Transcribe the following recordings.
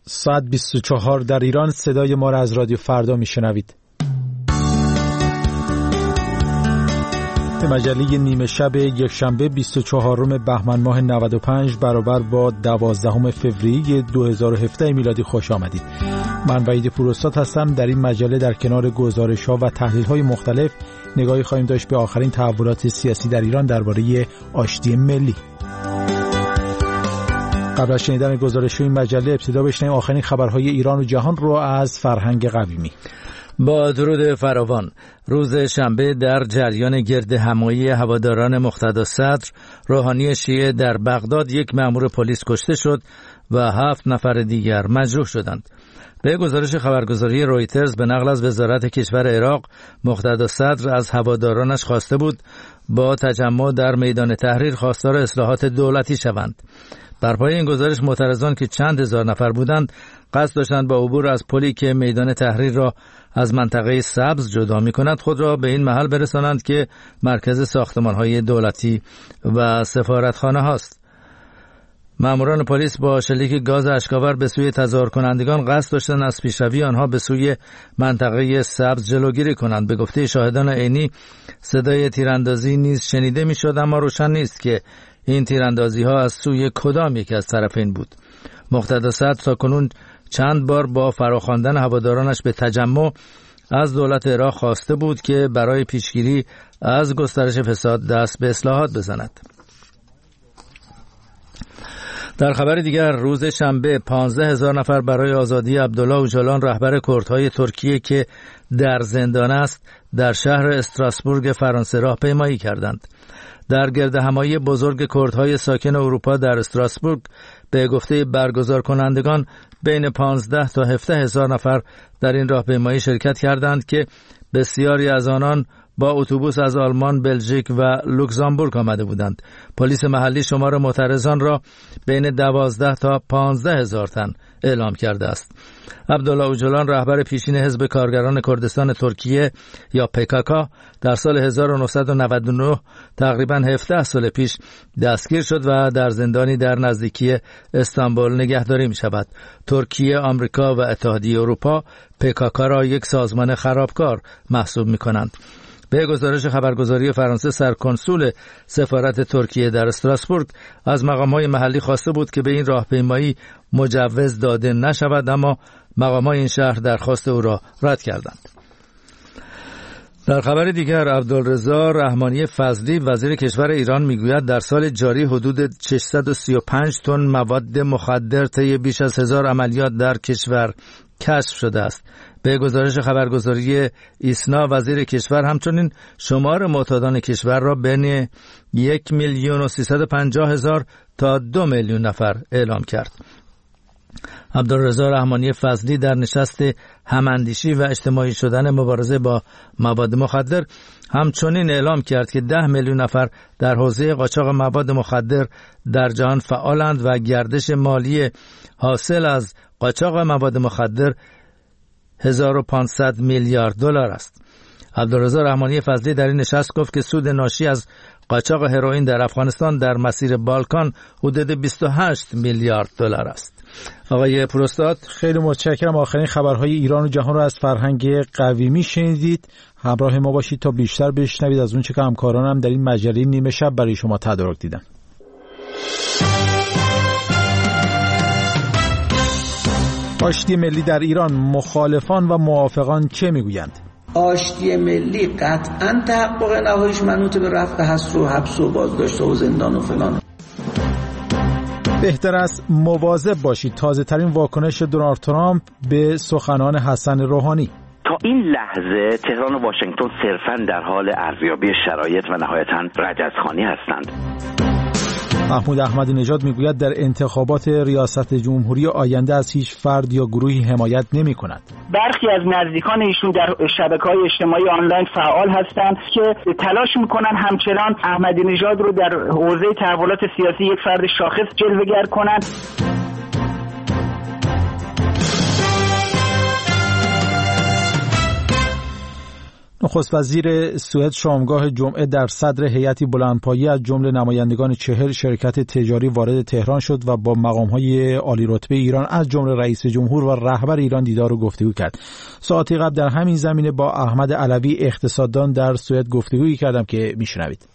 ساعت 24 در ایران. صدای ما را از رادیو فردا میشنوید. به مجله نیمه شب یکشنبه 24 بهمن ماه 95 برابر با 12 فوریه 2017 میلادی خوش آمدید. من وحید پوراستاد هستم. در این مجله در کنار گزارش‌ها و تحلیل‌های مختلف نگاهی خواهیم داشت به آخرین تحولات سیاسی در ایران درباره آشتی ملی. قبل از شنیدن گزارش این مجله ابتدا بشنویم آخرین خبرهای ایران و جهان رو از فرهنگ قویمی. با درود فراوان، روز شنبه در جریان گرد همایی هواداران مقتدا صدر، روحانی شیعه در بغداد یک مأمور پلیس کشته شد و 7 نفر دیگر مجروح شدند. به گزارش خبرگزاری رویترز به نقل از وزارت کشور عراق، مقتدا صدر از هوادارانش خواسته بود با تجمع در میدان تحریر خواستار اصلاحات دولتی شوند. بر پای این گزارش معترضان که چند هزار نفر بودند قصد داشتند با عبور از پلی که میدان تحریر را از منطقه سبز جدا می‌کند خود را به این محل برسانند که مرکز ساختمان‌های دولتی و سفارتخانه هاست. ماموران پلیس با شلیک گاز اشک‌آور به سوی تظاهر کنندگان قصد داشتند از پیشروی آنها به سوی منطقه سبز جلوگیری کنند. به گفته شاهدان عینی صدای تیراندازی نیز شنیده می‌شد، اما روشن نیست که این تیراندازی‌ها از سوی کدام یک از طرفین بود. مقتدا صدر تاکنون چند بار با فراخواندن هوادارانش به تجمع از دولت عراق خواسته بود که برای پیشگیری از گسترش فساد دست به اصلاحات بزند. در خبر دیگر، روز شنبه 15,000 نفر برای آزادی عبدالله اوجالان رهبر کردهای ترکیه که در زندان است در شهر استراسبورگ فرانسه راهپیمایی کردند. در گردهمایی بزرگ کردهای ساکن اروپا در استراسبورگ به گفته برگزار کنندگان بین 15 تا 17,000 نفر در این راهپیمایی شرکت کردند که بسیاری از آنان با اتوبوس از آلمان، بلژیک و لوکزامبورگ آمده بودند. پلیس محلی شمار معترضان را بین 12 تا 15,000 تن اعلام کرده است. عبدالله اوجالان رهبر پیشین حزب کارگران کردستان ترکیه یا PKK در سال 1999 تقریباً 17 سال پیش دستگیر شد و در زندانی در نزدیکی استانبول نگهداری می شود. ترکیه، آمریکا و اتحادیه اروپا PKK را یک سازمان خرابکار محسوب می کنند. به گزارش خبرگزاری فرانسه، سرکنسول سفارت ترکیه در استراسبورگ از مقام‌های محلی خواسته بود که به این راهپیمایی مجوز داده نشود، اما مقام‌های این شهر درخواست او را رد کردند. در خبر دیگر، عبدالرضا رحمانی فضلی وزیر کشور ایران میگوید در سال جاری حدود 635 تن مواد مخدر طی بیش از 1000 عملیات در کشور کشف شده است. به گزارش خبرگزاری ایسنا، وزیر کشور همچنین شمار معتادان کشور را بین 1,350,000 تا 2 میلیون نفر اعلام کرد. عبدالرضا رحمانی فضلی در نشست هماندیشی و اجتماعی شدن مبارزه با مواد مخدر همچنین اعلام کرد که 10 میلیون نفر در حوزه قاچاق مواد مخدر در جهان فعالند و گردش مالی حاصل از قاچاق مواد مخدر 1500 میلیارد دلار است. عبدالرضا رحمانی فضلی در این نشست گفت که سود ناشی از قاچاق هروئین در افغانستان در مسیر بالکان حدود 28 میلیارد دلار است. آقای پوراستاد، خیلی متشکرم. آخرین خبرهای ایران و جهان را از فرهنگ قویمی شنیدید. همراه ما باشید تا بیشتر بشنوید از اون چه که همکارانم در این مجله نیمه شب برای شما تدارک دیدن. آشتی ملی در ایران، مخالفان و موافقان چه میگویند؟ آشتی ملی قطعاً تحقق نهاییش منوط به رفع حصر و حبس و بازداشت و زندان و فلان. بهتر است مواظب باشید. تازه ترین واکنش دونالد ترامپ به سخنان حسن روحانی. تا این لحظه تهران و واشنگتن صرفاً در حال ارزیابی شرایط و نهایتاً رجزخوانی هستند. محمود احمدی نژاد میگوید در انتخابات ریاست جمهوری آینده از هیچ فرد یا گروهی حمایت نمی کند. برخی از نزدیکان ایشون در شبکه‌های اجتماعی آنلاین فعال هستند که تلاش میکنن همچنان احمدی نژاد رو در حوزه تحولات سیاسی یک فرد شاخص جلوه‌گر کنند. نخست وزیر سوئد شامگاه جمعه در صدر هیئتی بلندپایه از جمله نمایندگان 40 شرکت تجاری وارد تهران شد و با مقام‌های عالی رتبه ایران از جمله رئیس جمهور و رهبر ایران دیدار و گفتگو کرد. ساعتی قبل در همین زمینه با احمد علوی اقتصاددان در سوئد گفتگویی کردم که میشنوید.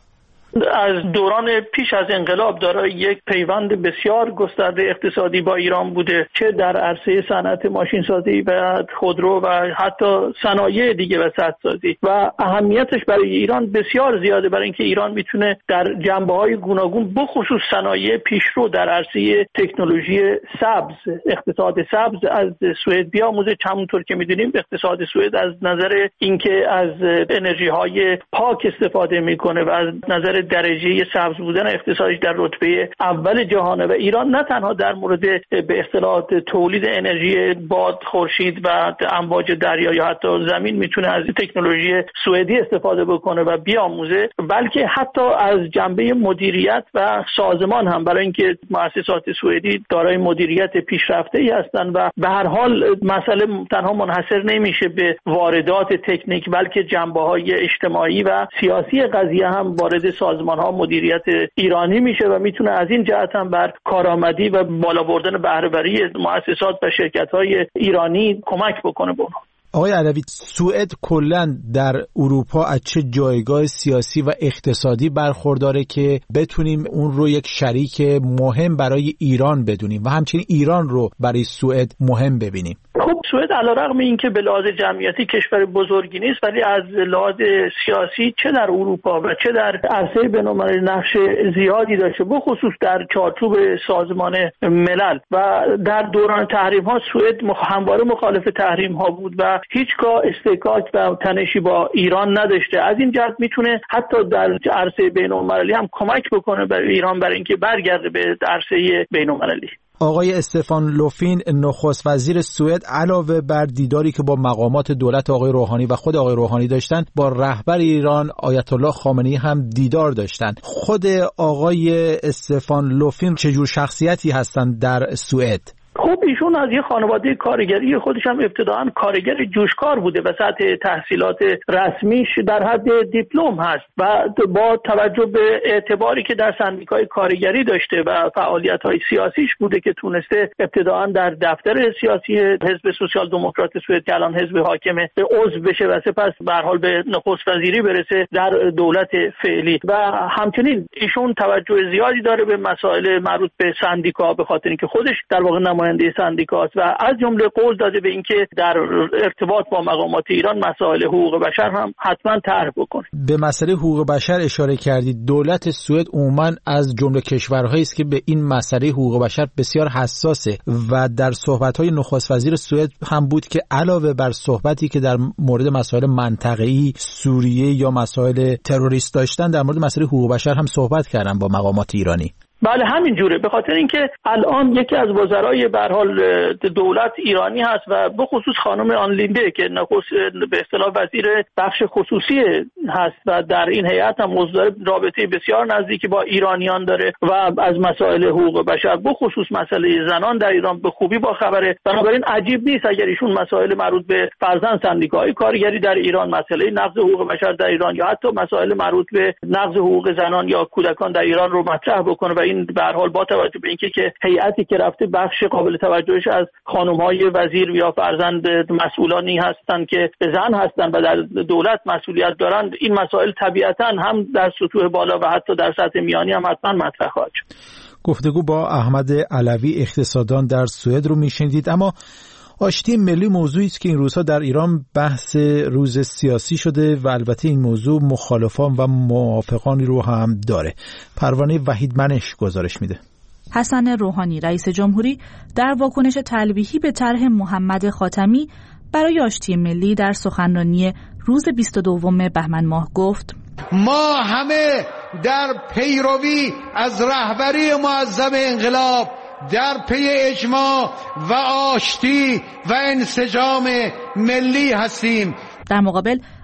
از دوران پیش از انقلاب دارای یک پیوند بسیار گسترده اقتصادی با ایران بوده، چه در عرصه صنعت ماشینسازی و خودرو و حتی صنایع دیگه و سدسازی، و اهمیتش برای ایران بسیار زیاده، برای اینکه ایران میتونه در جنبه‌های گوناگون بخصوص صنایع پیشرو در عرصه تکنولوژی سبز، اقتصاد سبز از سوئد بیاموزه. همونطور که میدونیم اقتصاد سوئد از نظر اینکه از انرژی‌های پاک استفاده میکنه و از نظر درجه سبز بودن اقتصادش در رتبه اول جهانه و ایران نه تنها در مورد به اصطلاح تولید انرژی باد، خورشید و امواج دریا یا حتی زمین میتونه از تکنولوژی سوئدی استفاده بکنه و بیاموزه، بلکه حتی از جنبه مدیریت و سازمان هم، برای اینکه مؤسسات سوئدی دارای مدیریت پیشرفته‌ای هستند و به هر حال مسئله تنها منحصر نمیشه به واردات تکنیک، بلکه جنبه‌های اجتماعی و سیاسی قضیه هم وارد سازمان‌ها مدیریت ایرانی میشه و میتونه از این جهت هم بر کارآمدی و بالا بردن بهره‌وری مؤسسات و شرکت‌های ایرانی کمک بکنه. آقای علوی، سوئد کلاً در اروپا از چه جایگاه سیاسی و اقتصادی برخورداره که بتونیم اون رو یک شریک مهم برای ایران بدونیم و همچنین ایران رو برای سوئد مهم ببینیم؟ خب سوئد علیرغم اینکه به لحاظ جمعیتی کشور بزرگی نیست، ولی از لحاظ سیاسی چه در اروپا و چه در عرصه بین‌المللی نقش زیادی داشته، بخصوص در چارچوب سازمان ملل. و در دوران تحریم‌ها سوئد همواره مخالف تحریم‌ها بود و هیچگاه استحکاک و تنشی با ایران نداشته. از این جهت میتونه حتی در عرصه بین‌المللی هم کمک بکنه برای ایران برای اینکه برگرده به عرصه بین‌المللی. آقای استفان لوفین نخست وزیر سوئد علاوه بر دیداری که با مقامات دولت آقای روحانی و خود آقای روحانی داشتن، با رهبر ایران آیت الله خامنه‌ای هم دیدار داشتن. خود آقای استفان لوفین چجور شخصیتی هستند در سوئد؟ خب ایشون از یه خانواده کارگری، خودش هم ابتداعاً کارگر جوشکار بوده و سطح تحصیلات رسمیش در حد دیپلم هست و با توجه به اعتباری که در سندیکای کارگری داشته و فعالیت‌های سیاسیش بوده که تونسته ابتداعاً در دفتر سیاسی حزب سوسیال دموکرات سوئد که الان حزب حاکمه عضو بشه و سپس به هر حال به نخست وزیری برسه در دولت فعلی. و همچنین ایشون توجه زیادی داره به مسائل مربوط به سندیکا، به خاطر اینکه خودش در واقع نماینده سندیکاست و از جمله قول داده به اینکه در ارتباط با مقامات ایران مسائل حقوق بشر هم حتما طرح بکنه. به مسئله حقوق بشر اشاره کردید. دولت سوئد عموما از جمله کشورهایی است که به این مسئله حقوق بشر بسیار حساسه و در صحبت‌های نخست وزیر سوئد هم بود که علاوه بر صحبتی که در مورد مسائل منطقه‌ای سوریه یا مسائل تروریست داشتن، در مورد مسئله حقوق بشر هم صحبت کردن با مقامات ایرانی. بله همین جوره، به خاطر اینکه الان یکی از وزرای به هر حال دولت ایرانی هست و به خصوص خانم آنلینده که به اصطلاح وزیر بخش خصوصی هست و در این هیئت هم عضو رابطه بسیار نزدیکی با ایرانیان داره و از مسائل حقوق بشر به خصوص مسئله زنان در ایران به خوبی با خبره. بنابراین عجیب نیست اگر ایشون مسائل مربوط به فرزند سندیکاهای کارگری در ایران، مسئله نقض حقوق بشر در ایران یا حتی مسائل مربوط به نقض حقوق زنان یا کودکان در ایران رو مطرح بکنه. و این به هر حال با توجه به اینکه که هیئتی که رفته بخش قابل توجهش از خانم‌های وزیر یا فرزند مسئولانی هستند که زن هستند و در دولت مسئولیت دارند، این مسائل طبیعتاً هم در سطوح بالا و حتی در سطح میانی هم حتما مطرح خواهد شد. گفتگو با احمد علوی اقتصاددان در سوئد رو میشنیدید. اما آشتی ملی موضوعی است که این روزها در ایران بحث روز سیاسی شده و البته این موضوع مخالفان و موافقانی رو هم داره. پروانه وحیدمنش گزارش میده. حسن روحانی رئیس جمهوری در واکنش تلویحی به طرح محمد خاتمی برای آشتی ملی در سخنرانی روز 22 بهمن ماه گفت: ما همه در پیروی از رهبری معظم انقلاب در پی اجماع و آشتی و انسجام ملی هستیم. در مقابل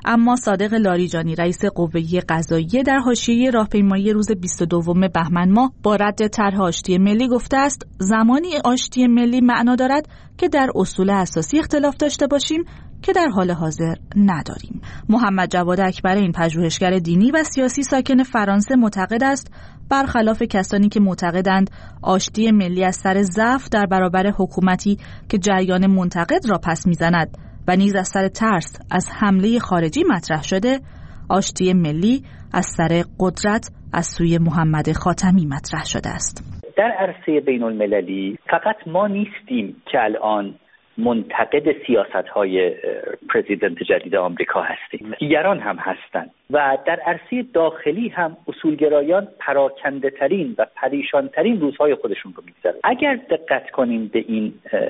اما صادق لاریجانی رئیس قوه قضاییه در حاشیه راهپیمایی روز 22 بهمن ماه با رد طرح آشتی ملی گفته است زمانی آشتی ملی معنا دارد که در اصول اساسی اختلاف داشته باشیم که در حال حاضر نداریم. محمد جواد اکبر، این پژوهشگر دینی و سیاسی ساکن فرانسه، معتقد است برخلاف کسانی که معتقدند آشتی ملی از سر ضعف در برابر حکومتی که جریان منتقد را پس میزند و نیز از سر ترس از حمله خارجی مطرح شده، آشتی ملی از سر قدرت از سوی محمد خاتمی مطرح شده است. در عرصه بین المللی فقط ما نیستیم که الان منتقد سیاست‌های پرزیدنت جدید آمریکا هستیم، دیگران هم هستند و در عرصه داخلی هم اصولگرایان پراکنده‌ترین و پریشان‌ترین روزهای خودشون رو می‌گذرونن. اگر دقت کنیم به این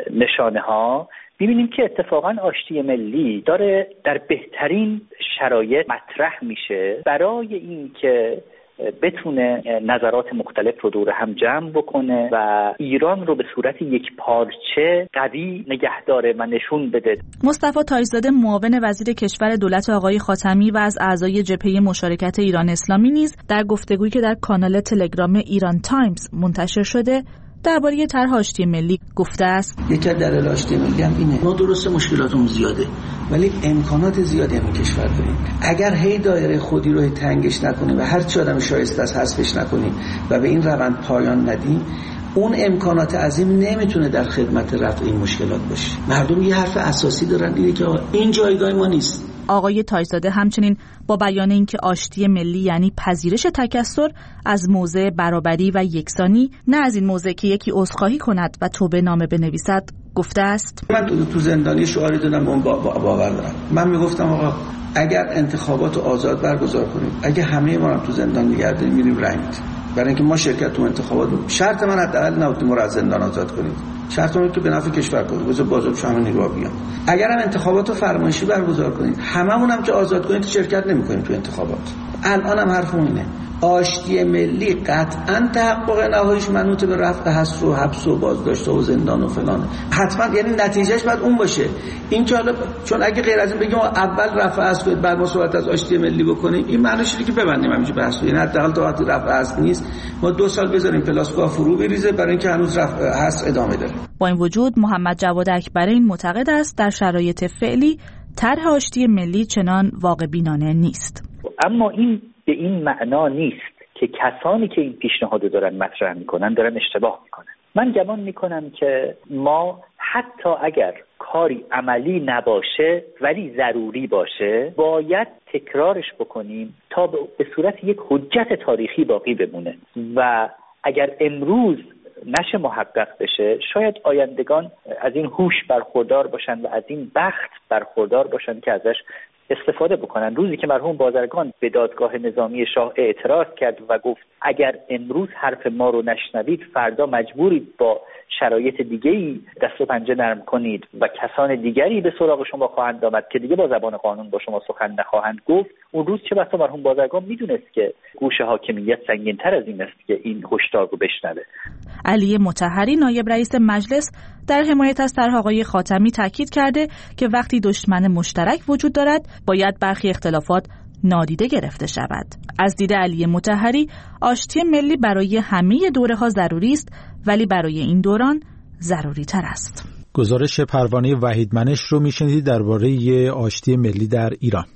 نشانه‌ها می‌بینیم که اتفاقاً آشتی ملی داره در بهترین شرایط مطرح میشه برای اینکه بتونه نظرات مختلف رو دور هم جمع بکنه و ایران رو به صورت یک پارچه قوی نگه داره و نشون بده. مصطفی تاج‌زاده، معاون وزیر کشور دولت آقای خاتمی و از اعضای جبهه مشارکت ایران اسلامی، نیز در گفتگویی که در کانال تلگرام ایران تایمز منتشر شده درباره طرح آشتی ملی گفته است: یکی از دلایل آشتی ملی هم اینه، ما درسته مشکلاتمون زیاده ولی امکانات زیادی هم کشور داریم. اگر هی دایره خودی رو تنگش نکنیم و هر چی آدم شایسته است حذفش نکنیم و به این روند پایان ندیم، اون امکانات عظیم نمیتونه در خدمت رفع این مشکلات باشه. مردم یه حرف اساسی دارن، اینه که این جایگاه ما نیست. آقای تاج‌زاده همچنین با بیان اینکه آشتی ملی یعنی پذیرش تکثر از موضع برابری و یکسانی، نه از این موضع که یکی عذرخواهی کند و توبه نامه بنویسد، گفته است: من تو زندانی شعاری دادم، اون باور دارم. من میگفتم آقا اگر انتخابات آزاد برگزار کنیم، اگه همه ما رو تو زندان نگه داریم، میریم رای میدیم. برای اینکه ما شرکت تو انتخابات، شرط من حداقل نبود ما رو از زندان آزاد کنید، شرط من که به نفع کشور کنید، بذار بازم همه نگاه بیان. اگر هم انتخابات فرمایشی برگزار کنید، هممون هم که آزاد کنید شرکت نمی‌کنیم تو انتخابات. الان هم حرفمون اینه، آشتی ملی قطعاً تحقق نهاییش منوط به رفع حصر و حبس و بازداشت و زندان و فلان، حتما، یعنی نتیجهش باید اون باشه. این که حالا چون اگه غیر از این بگیم اول رفع حصر کنید بعد ما صحبت از آشتی ملی بکنیم، این معنیش اینه که ببندیم همینجا بحث رو. یعنی حداقل تا وقتی رفع حصر نیست ما 2 سال بذاریم پلاسکوها فرو بریزه برای اینکه هنوز رفع حصر ادامه داره. با این وجود محمد جواد اکبر این معتقد است در شرایط فعلی طرح آشتی ملی چنان واقع بینانه نیست. اما این به این معنا نیست که کسانی که این پیشنهاد رو دارن مطرح میکنن دارن اشتباه میکنن. من گمان میکنم که ما حتی اگر کاری عملی نباشه ولی ضروری باشه باید تکرارش بکنیم تا به صورت یک حجت تاریخی باقی بمونه و اگر امروز نشه محقق بشه، شاید آیندگان از این هوش برخوردار باشن و از این بخت برخوردار باشن که ازش استفاده بکنن. روزی که مرحوم بازرگان به دادگاه نظامی شاه اعتراض کرد و گفت اگر امروز حرف ما رو نشنوید فردا مجبورید با شرایط دیگه‌ای دست و پنجه نرم کنید و کسان دیگری به سراغ شما خواهند آمد که دیگه با زبان قانون با شما سخن نخواهند گفت، اون روز چه بسا مرحوم بازرگان میدونست که گوش حاکمیت سنگین‌تر از این است که این هشدار رو بشنوه. علی مطهری، نایب رئیس مجلس، در حمایت از طرح آقای خاتمی تاکید کرده که وقتی دشمن مشترک وجود دارد باید برخی اختلافات نادیده گرفته شود. از دید علی مطهری آشتی ملی برای همه دوره‌ها ضروری است ولی برای این دوران ضروری تر است. گزارش پروانه وحیدمنش رو میشنید درباره آشتی ملی در ایران.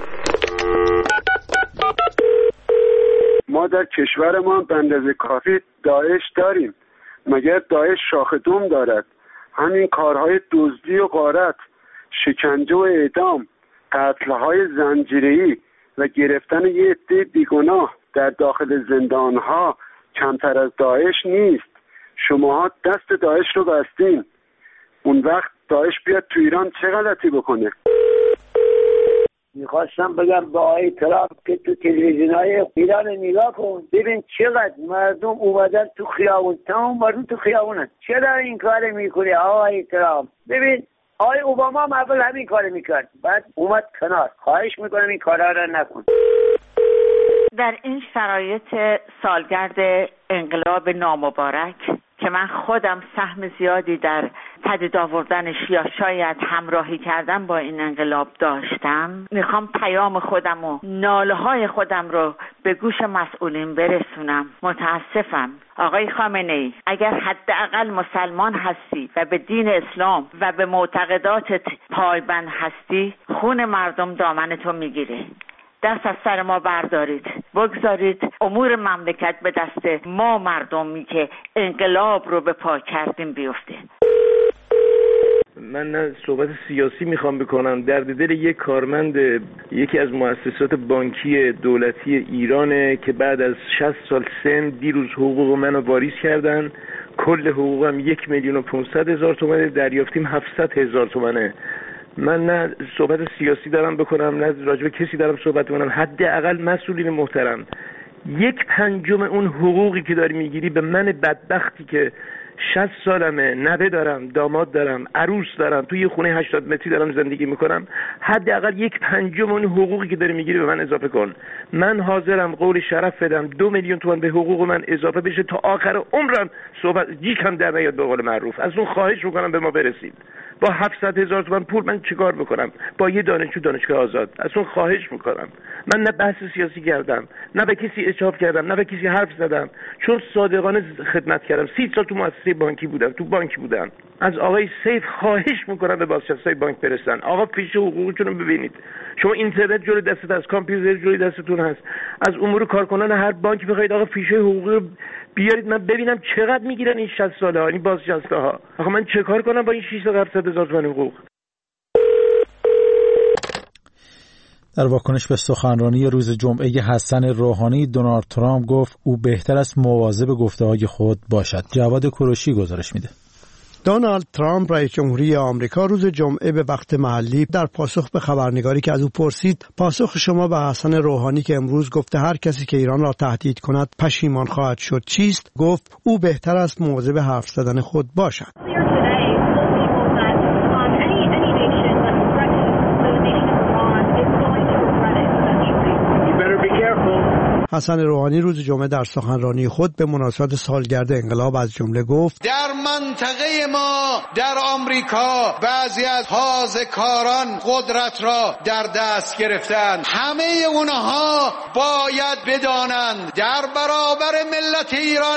ما در کشور ما به اندازه کافی داعش داریم. مگر داعش شاخ دوم دارد؟ همین کارهای دزدی و غارت، شکنجه و اعدام، قتل‌های زنجیره‌ای و گرفتن یه عده بیگناه در داخل زندان‌ها کمتر از داعش نیست. شماها دست داعش رو بستین. اون وقت داعش بیاد تو ایران چه غلطی بکنه؟ میخواستم بگم به آقای ترامپ که تو تلویزیون‌های ایران نگاه کن ببین چقدر مردم اومدن تو خیابون، تمام مردم تو خیابونن. چرا این کار میکنی آقای ترامپ؟ ببین آقای اوباما هم اول همین کار میکرد بعد اومد کنار. خواهش میکنم این کارا رو نکن. در این شرایط سالگرد انقلاب نامبارک که من خودم سهم زیادی در پدید آوردنش یا شاید همراهی کردن با این انقلاب داشتم، میخوام پیام خودم و ناله های خودم رو به گوش مسئولین برسونم. متاسفم آقای خامنه‌ای، اگر حداقل مسلمان هستی و به دین اسلام و به معتقداتت پایبند هستی، خون مردم دامنتو میگیره. دست از سر ما بردارید، بگذارید امور مملکت به دست ما مردمی که انقلاب رو به پا کردیم بیفته. من نه صحبت سیاسی میخوام بکنم. درد دل یک کارمند یکی از مؤسسات بانکی دولتی ایرانه که بعد از 60 سال سن دیروز حقوق منو واریز کردن. کل حقوقم 1,500,000 تومانه، دریافتیم 700,000 تومانه. من نه صحبت سیاسی دارم بکنم نه راجع به کسی دارم صحبت کنم. حداقل مسئولین محترم، 1/5 اون حقوقی که داری میگیری به من بدبختی که 60 سالمه، نوه دارم، داماد دارم، عروس دارم، توی یه خونه 80 متری دارم زندگی میکنم، حداقل 1/5 اون حقوقی که داری میگیری به من اضافه کن. من حاضرم قول شرف بدم 2 میلیون تومان به حقوق من اضافه بشه تا آخر عمرم صحبت جیکم در نیاد به قول معروف. از اون خواهش میکنم به ما برسید. با 700,000 تومان پول من چیکار بکنم؟ با یه دانشجو دانشگاه آزاد. از اون خواهش میکنم. من نه بحث سیاسی کردم، نه به کسی اشتباه کردم، نه به کسی حرف زدم، چون صادقانه خدمت کردم. 30 سال تو مؤسسه بانکی بودم، تو بانک بودم. از آقای سیف خواهش میکنم به بازنشسته‌های بانک برسن. آقا پیش حقوقتون رو ببینید. شما اینترنت جلوی دستت هست، کامپیوتر جلوی دستتون هست. از امور کارکنان هر بانک بخواید آقا فیشه حقوقی رو بیارید من ببینم چقدر میگیرن این 60 ساله ها، این بازنشسته ها. آخه من چه کار کنم با این 600,000 تومان حقوق؟ در واکنش به سخنرانی روز جمعه حسن روحانی، دونالد ترامپ گفت او بهتر است مواظب گفته‌های خود باشد. جواد کوروشی گزارش میده. دونالد ترامپ رئیس جمهوری آمریکا روز جمعه به وقت محلی در پاسخ به خبرنگاری که از او پرسید پاسخ شما به حسن روحانی که امروز گفته هر کسی که ایران را تهدید کند پشیمان خواهد شد چیست؟ گفت او بهتر است مواظب حرف زدن خود باشد. حسن روحانی روز جمعه در سخنرانی خود به مناسبت سالگرد انقلاب از جمله گفت در منطقه ما در آمریکا بعضی از حاضرکاران قدرت را در دست گرفتند. همه اونها باید بدانند در برابر ملت ایران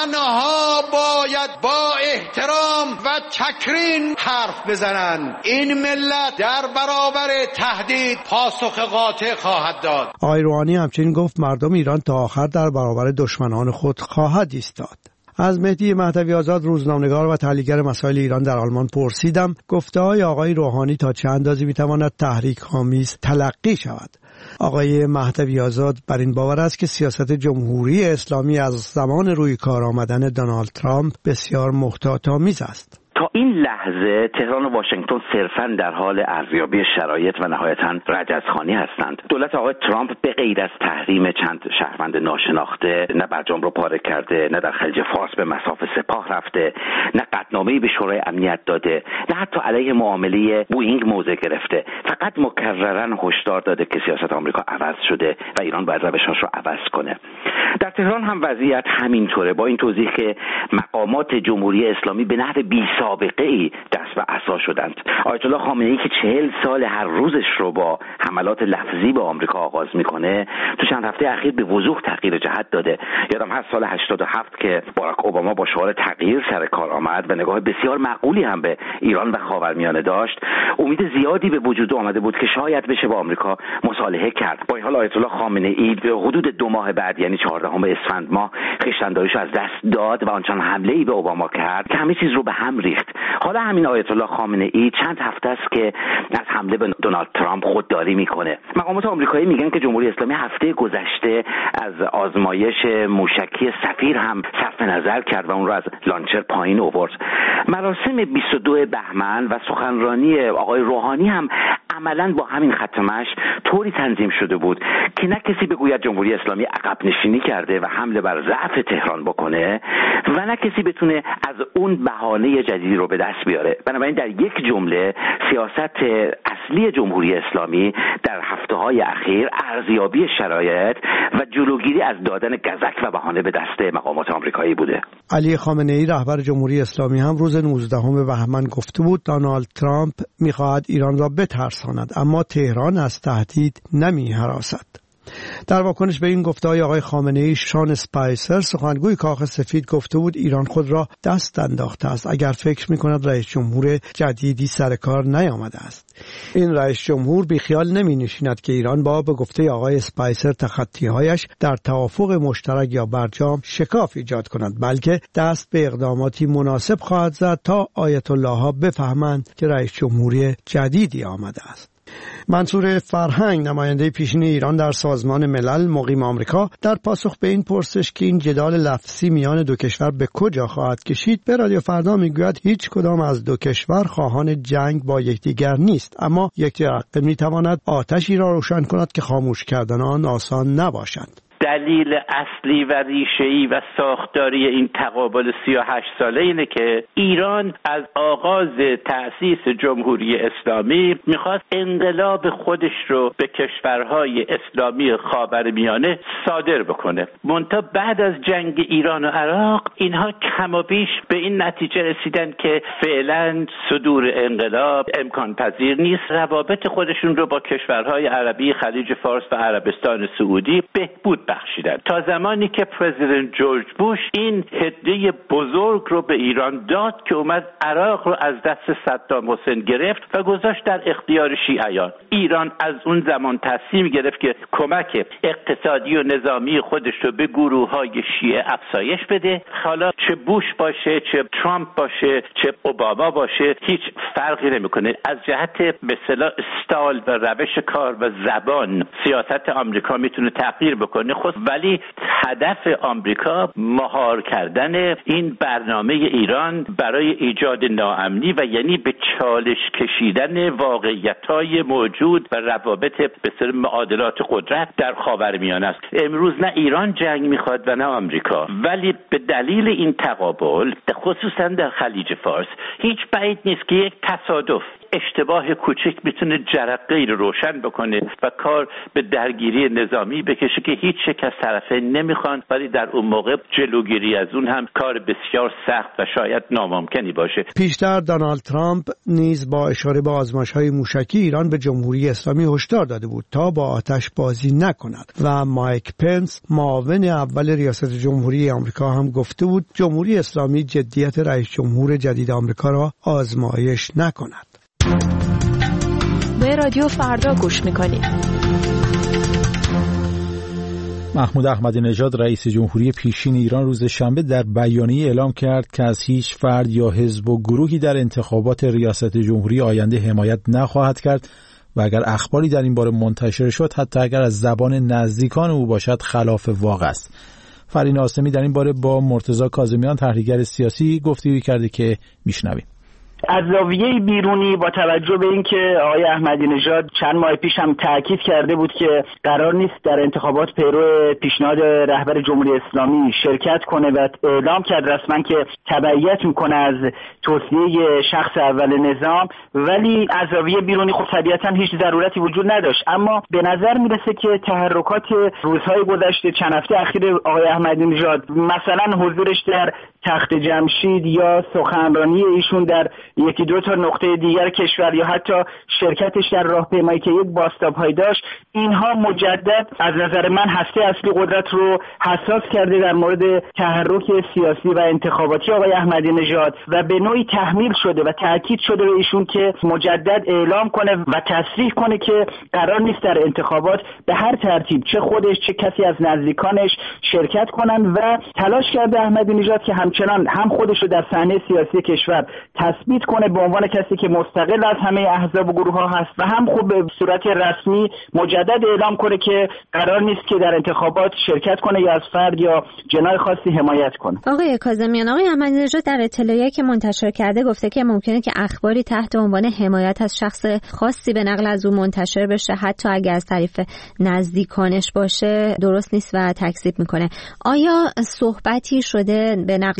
تنها باید با احترام و تکریم حرف بزنند. این ملت در برابر تهدید پاسخ قاطع خواهد داد. آقای روحانی همچنین گفت مردم ایران تا آخر در برابر دشمنان خود خواهد ایستاد. از مهدی مهدوی آزاد، روزنامه‌نگار و تحلیلگر مسائل ایران در آلمان پرسیدم گفته‌های آقای روحانی تا چه اندازه می‌تواند تحریک‌آمیز تلقی شود. آقای مهدوی آزاد بر این باور است که سیاست جمهوری اسلامی از زمان روی کار آمدن دونالد ترامپ بسیار محتاط‌آمیز است. تا این لحظه تهران و واشنگتن صرفاً در حال ارزیابی شرایط و نهایتاً رجزخوانی هستند. دولت آقای ترامپ به غیر از تحریم چند شهروند ناشناخته نه برجام رو پاره کرده، نه در خلیج فارس به مصاف سپاه رفته، نه قطعنامه‌ای به شورای امنیت داده، نه حتی علیه معامله بوئینگ موضع گرفته. فقط مکرراً هشدار داده که سیاست آمریکا عوض شده و ایران باید روش‌هاش رو عوض کنه. در تهران هم وضعیت همینطوره، با این توضیح که مقامات جمهوری اسلامی به نحو بی‌سابقه‌ای دست به عصا شدند. آیت الله خامنه‌ای که 40 سال هر روزش رو با حملات لفظی به آمریکا آغاز میکنه، تو چند هفته اخیر به وضوح تغییر جهت داده. یادم هست سال 87 که باراک اوباما با شعار تغییر سر کار آمد و نگاه بسیار معقولی هم به ایران و خاورمیانه داشت، امید زیادی به وجود آمده بود که شاید بشه با آمریکا مصالحه کرد. با این حال آیت الله خامنه‌ای به حدود 2 ماه بعد، یعنی 14 اسفند ماه، خویشتنداریشو از دست داد و آنچنان حمله‌ای به اوباما کرد که همه چیز رو به هم ریخت. حالا همین آیت الله خامنه‌ای چند هفته است که از حمله به دونالد ترامپ خودداری میکنه. مقامات آمریکایی میگن که جمهوری اسلامی هفته گذشته از آزمایش موشکی سفیر هم صرف نظر کرد و اون رو از لانچر پایین آورد. مراسم 22 بهمن و سخنرانی آقای روحانی هم عملاً با همین خط مشی طوری تنظیم شده بود که نه کسی بگوید جمهوری اسلامی عقب نشینی کرده و حمله بر ضعف تهران بکنه و نه کسی بتونه از اون بهانه جدیدی رو به دست بیاره. بنابراین در یک جمله سیاست اصلی جمهوری اسلامی در هفته‌های اخیر ارزیابی شرایط و جلوگیری از دادن گزک و بهانه به دست مقامات آمریکایی بوده. علی خامنه‌ای رهبر جمهوری اسلامی هم روز 19 بهمن گفته بود دونالد ترامپ می‌خواهد ایران را بترساند اما تهران از تهدید نمی‌هراسد. در واکنش به این گفته‌های آقای خامنه‌ای، شان اسپایسر سخنگوی کاخ سفید گفته بود ایران خود را دست انداخته است اگر فکر می‌کند رئیس جمهور جدیدی سر کار نیامده است. این رئیس جمهور بیخیال نمی‌نشیند که ایران با به گفته آقای اسپایسر تخطی‌هایش در توافق مشترک یا برجام شکاف ایجاد کند، بلکه دست به اقداماتی مناسب خواهد زد تا آیت الله‌ها بفهمند که رئیس جمهوری جدیدی آمده است. منصور فرهنگ نماینده پیشین ایران در سازمان ملل مقیم آمریکا در پاسخ به این پرسش که این جدال لفظی میان دو کشور به کجا خواهد کشید به رادیو فردا میگوید هیچ کدام از دو کشور خواهان جنگ با یکدیگر نیست، اما یک رقیب میتواند آتشی را روشن کند که خاموش کردن آن آسان نباشد. دلیل اصلی و ریشه‌ای و ساختاری این تقابل 38 ساله اینه که ایران از آغاز تأسیس جمهوری اسلامی میخواست انقلاب خودش رو به کشورهای اسلامی خاورمیانه صادر بکنه. منتها بعد از جنگ ایران و عراق اینها کم و بیش به این نتیجه رسیدن که فعلا صدور انقلاب امکان پذیر نیست. روابط خودشون رو با کشورهای عربی خلیج فارس و عربستان سعودی بهبود بخشیدن تا زمانی که پرزیدنت جورج بوش این هدیه بزرگ رو به ایران داد که اومد عراق رو از دست صدام حسین گرفت و گذاشت در اختیار شیعیان. ایران از اون زمان تصمیم گرفت که کمک اقتصادی و نظامی خودش رو به گروه‌های شیعه افزایش بده. حالا چه بوش باشه، چه ترامپ باشه، چه اوباما باشه، هیچ فرقی نمیکنه. از جهت به اصطلاح استایل و روش کار و زبان سیاست آمریکا میتونه تغییر بکنه، ولی هدف آمریکا مهار کردن این برنامه ایران برای ایجاد ناامنی و یعنی به چالش کشیدن واقعیت‌های موجود و روابط به سر معادلات قدرت در خاورمیانه است. امروز نه ایران جنگ میخواد و نه آمریکا، ولی به دلیل این تقابل خصوصا در خلیج فارس هیچ بعید نیست که یک تصادف اشتباه کوچک میتونه جرقه‌ای رو روشن بکنه و کار به درگیری نظامی بکشه که هیچ یک از طرفین نمیخوان، ولی در اون موقع جلوگیری از اون هم کار بسیار سخت و شاید ناممکنی باشه. پیشتر دونالد ترامپ نیز با اشاره به آزمایش‌های موشکی ایران به جمهوری اسلامی هشدار داده بود تا با آتش بازی نکند و مایک پنس معاون اول ریاست جمهوری آمریکا هم گفته بود جمهوری اسلامی جدیت رئیس جمهور جدید آمریکا را آزمایش نکند. به رادیو فردا گوش میکنید. محمود احمدی نژاد رئیس جمهوری پیشین ایران روز شنبه در بیانیه اعلام کرد که از هیچ فرد یا حزب و گروهی در انتخابات ریاست جمهوری آینده حمایت نخواهد کرد و اگر اخباری در این باره منتشر شد حتی اگر از زبان نزدیکان او باشد خلاف واقع است. فرین آسمی در این باره با مرتضی کاظمیان تحلیلگر سیاسی گفتگویی کرده که میشنویم. از زاویه بیرونی با توجه به اینکه آقای احمدی نژاد چند ماه پیش هم تاکید کرده بود که قرار نیست در انتخابات پیرو پیشنهاد رهبر جمهوری اسلامی شرکت کنه و اعلام کرد رسما که تبعیت میکنه از توصیه شخص اول نظام، ولی از زاویه بیرونی خب طبیعتا هیچ ضرورتی وجود نداشت. اما به نظر میرسه که تحرکات روزهای گذشته چند هفته اخیر آقای احمدی نژاد مثلا حضورش در تخت جمشید یا سخنرانی ایشون در یکی دو تا نقطه دیگر کشور یا حتی شرکتش در راهپیمایی که یک باستاب‌هایی داشت، اینها مجدد از نظر من هسته اصلی قدرت رو حساس کرده در مورد تحرک سیاسی و انتخاباتی آقای احمدی نژاد و به نوعی تحمیل شده و تاکید شده به ایشون که مجدد اعلام کنه و تصریح کنه که قرار نیست در انتخابات به هر ترتیب چه خودش چه کسی از نزدیکانش شرکت کنن و تلاش کرده احمدی نژاد که همچنان هم خودش رو در صحنه سیاسی کشور تثبیت کنه به عنوان کسی که مستقل از همه احزاب و گروه ها هست و هم خوب به صورت رسمی مجدد اعلام کنه که قرار نیست که در انتخابات شرکت کنه یا از فرد یا جناح خاصی حمایت کنه. آقای کاظمیان، آقای احمدی نژاد در اطلاعیه‌ای که منتشر کرده گفته که ممکنه که اخباری تحت عنوان حمایت از شخص خاصی به نقل از او منتشر بشه حتی اگر از طریق نزدیکانش باشه درست نیست و تکذیب میکنه. آیا صحبتی شده به نقل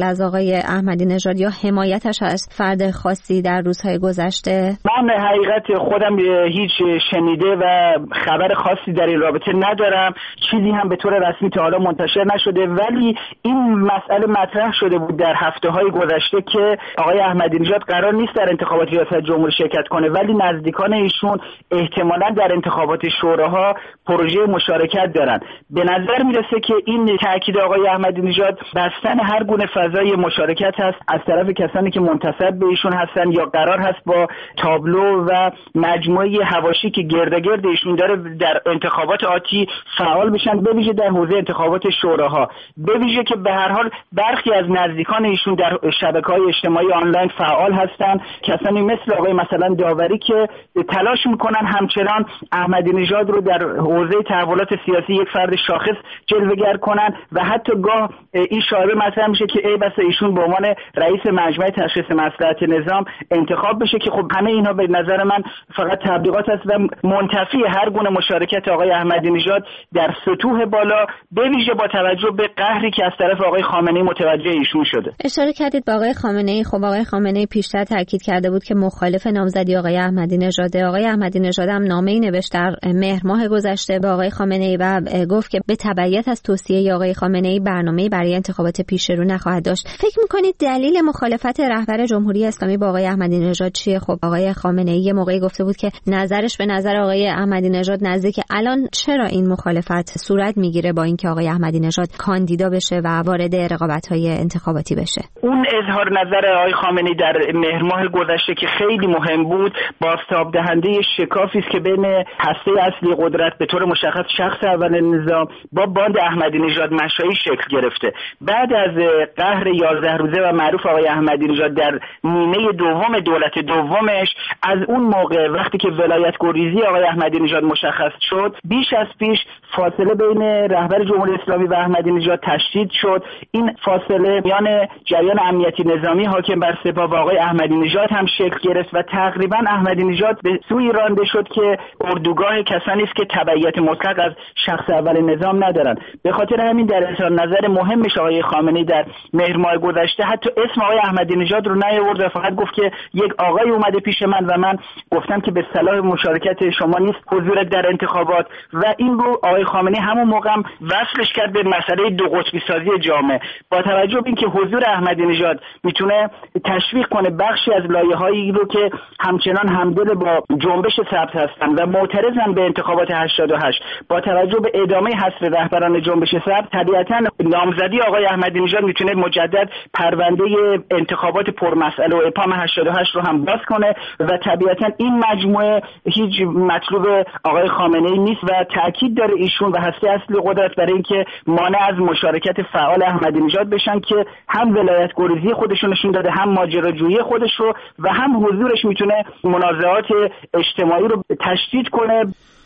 از آقای احمدی نژاد یا حمایتش از فرد خاصی در روزهای گذشته؟ من حقیقت خودم هیچ شنیده و خبر خاصی در این رابطه ندارم، چیزی هم به طور رسمی تا حالا منتشر نشده، ولی این مسئله مطرح شده بود در هفته‌های گذشته که آقای احمدی نژاد قرار نیست در انتخابات ریاست جمهوری شرکت کنه، ولی نزدیکان ایشون احتمالاً در انتخابات شوراها پروژه مشارکت دارن. به نظر میرسه که این تاکید آقای احمدی نژاد بستن هر گونه فضای مشارکت هست از طرف کسانی که منتسب به ایشون هستن یا قرار هست با تابلو و مجموعه حواشی که گردگرد ایشون داره در انتخابات آتی فعال بشن، به ویژه در حوزه انتخابات شوراها، به ویژه که به هر حال برخی از نزدیکان ایشون در شبکه‌های اجتماعی آنلاین فعال هستن، کسانی مثل آقای مثلا داوری که تلاش میکنن همچنان احمدی نژاد رو در حوزه تحولات سیاسی یک فرد شاخص جلوه‌گر کنن و حتی گاه این شایعه مطرح میشه که ای بسا ایشون به عنوان رئیس مجمع تشخیص مصلحت نظام انتخاب بشه، که خب همه اینها به نظر من فقط تبلیغات است و منتفی هر گونه مشارکت آقای احمدی نژاد در سطوح بالا، به ویژه با توجه به قهری که از طرف آقای خامنه‌ای متوجه ایشون شده. اشاره کردید به آقای خامنه‌ای. خب آقای خامنه‌ای پیشتر تاکید کرده بود که مخالف نامزدی آقای احمدی نژاده. آقای احمدی نژاد هم نامه‌ای نوشت در مهر ماه گذشته به آقای خامنه‌ای و گفت که به تبعیت از توصیه آقای خامنه‌ای برنامه‌ای برای انتخابات پیش رو نخواهد داشت. فکر می‌کنید دلیل مخالفت رهبر جمهوری اسلامی با آقای احمدی نژاد چیه؟ خب آقای خامنه‌ای یه موقعی گفته بود که نظرش به نظر آقای احمدی نژاد نزدیک. الان چرا این مخالفت صورت میگیره با اینکه آقای احمدی نژاد کاندیدا بشه و وارد رقابت‌های انتخاباتی بشه؟ اون اظهار نظر آقای خامنه‌ای در مهر ماه گذشته که خیلی مهم بود، بازتاب دهنده شکافی است که بین هسته اصلی قدرت به طور مشخص شخص اول نظام با باند احمدی نژاد مشایی شکل گرفته. بعد از قهر 11 روزه و معروف آقای احمدی نژاد در نیمه دوم دولت دومش، از اون موقع وقتی که ولایت گریزی آقای احمدی نژاد مشخص شد، بیش از پیش فاصله بین رهبر جمهوری اسلامی و احمدی نژاد تشدید شد. این فاصله میان جریان امنیتی نظامی حاکم بر سپاه و آقای احمدی نژاد هم شکل گرفت و تقریبا احمدی نژاد به سوی رانده شد که اردوگاه کسانی است که تبعیت مطلق از شخص اول نظام ندارند. به خاطر همین در اظهار نظر مهمش آقای خامنه‌ای در مهر ماه گذشته حتی اسم آقای احمدی نژاد رو نیاورد و فقط گفت که یک آقای اومده پیش من و من گفتم که به صلاح مشارکت شما نیست حضور در انتخابات، و این رو آقای خامنه‌ای همون موقع هم وصلش کرد به مسئله دو قطبی سازی جامعه. با توجه به اینکه حضور احمدی نژاد میتونه تشویق کنه بخشی از لایه‌هایی رو که همچنان همدل با جنبش سبز هستن و معترضن به انتخابات 88، با توجه به ادامه حذف رهبران جنبش سبز، طبیعتاً نامزدی آقای احمدی نژاد میتونه مجدد پرونده انتخابات پرمسئله و اپام 88 رو هم باز کنه و طبیعتاً این مجموعه هیچ مطلوب آقای خامنه‌ای نیست و تاکید داره ایشون و هسته اصلی قدرت برای اینکه مانع از مشارکت فعال احمدی نژاد بشن که هم ولایت گریزی خودشون نشون داده، هم ماجراجویی خودش رو و هم حضورش میتونه منازعات اجتماعی رو تشدید کنه.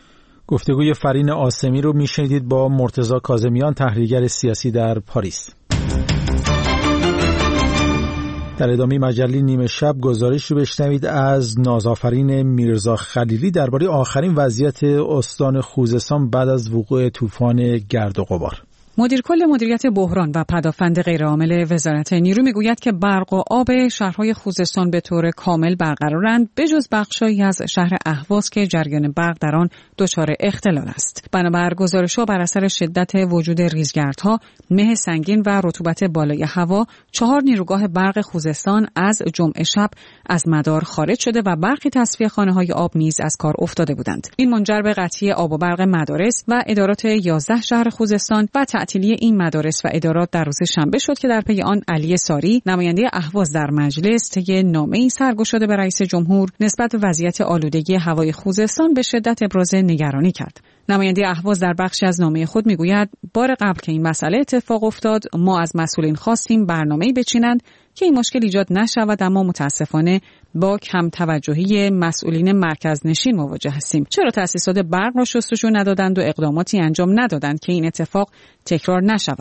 گفتگوی فرین آسمی رو میشنیدید با مرتضی کاظمیان، تحلیلگر سیاسی در پاریس. در ادامه مجله نیمه شب گزارش رو بشنوید از نازآفرین میرزا خلیلی درباره آخرین وضعیت استان خوزستان بعد از وقوع طوفان گرد و غبار. مدیر کل مدیریت بحران و پدافند غیرعامل وزارت نیرو میگوید که برق و آب شهرهای خوزستان به طور کامل برقرارند بجز بخشایی از شهر اهواز که جریان برق در آن دچار اختلال است. بنابر گزارش‌ها بر اثر شدت وجود ریزگردها، مه سنگین و رطوبت بالای هوا، 4 نیروگاه برق خوزستان از جمعه شب از مدار خارج شده و برخی تصفیه‌خانه‌های آب نیز از کار افتاده بودند. این منجر به قطعی آب و برق مدارس و ادارات 11 شهر خوزستان و تعطیلی این مدارس و ادارات در روز شنبه شد که در پی آن علی ساری، نماینده اهواز در مجلس، طی نامه‌ای سرگشاده به رئیس جمهور نسبت به وضعیت آلودگی هوای خوزستان به شدت ابراز نگرانی کرد. نماینده اهواز در بخشی از نامه خود میگوید بار قبل که این مسئله اتفاق افتاد ما از مسئولین خواستیم برنامه‌ای بچینند که این مشکل ایجاد نشود، اما متاسفانه با کم توجهی مسئولین مرکز نشین مواجه هستیم. چرا تأسیسات برق را شستشو ندادند و اقداماتی انجام ندادند که این اتفاق تکرار نشود؟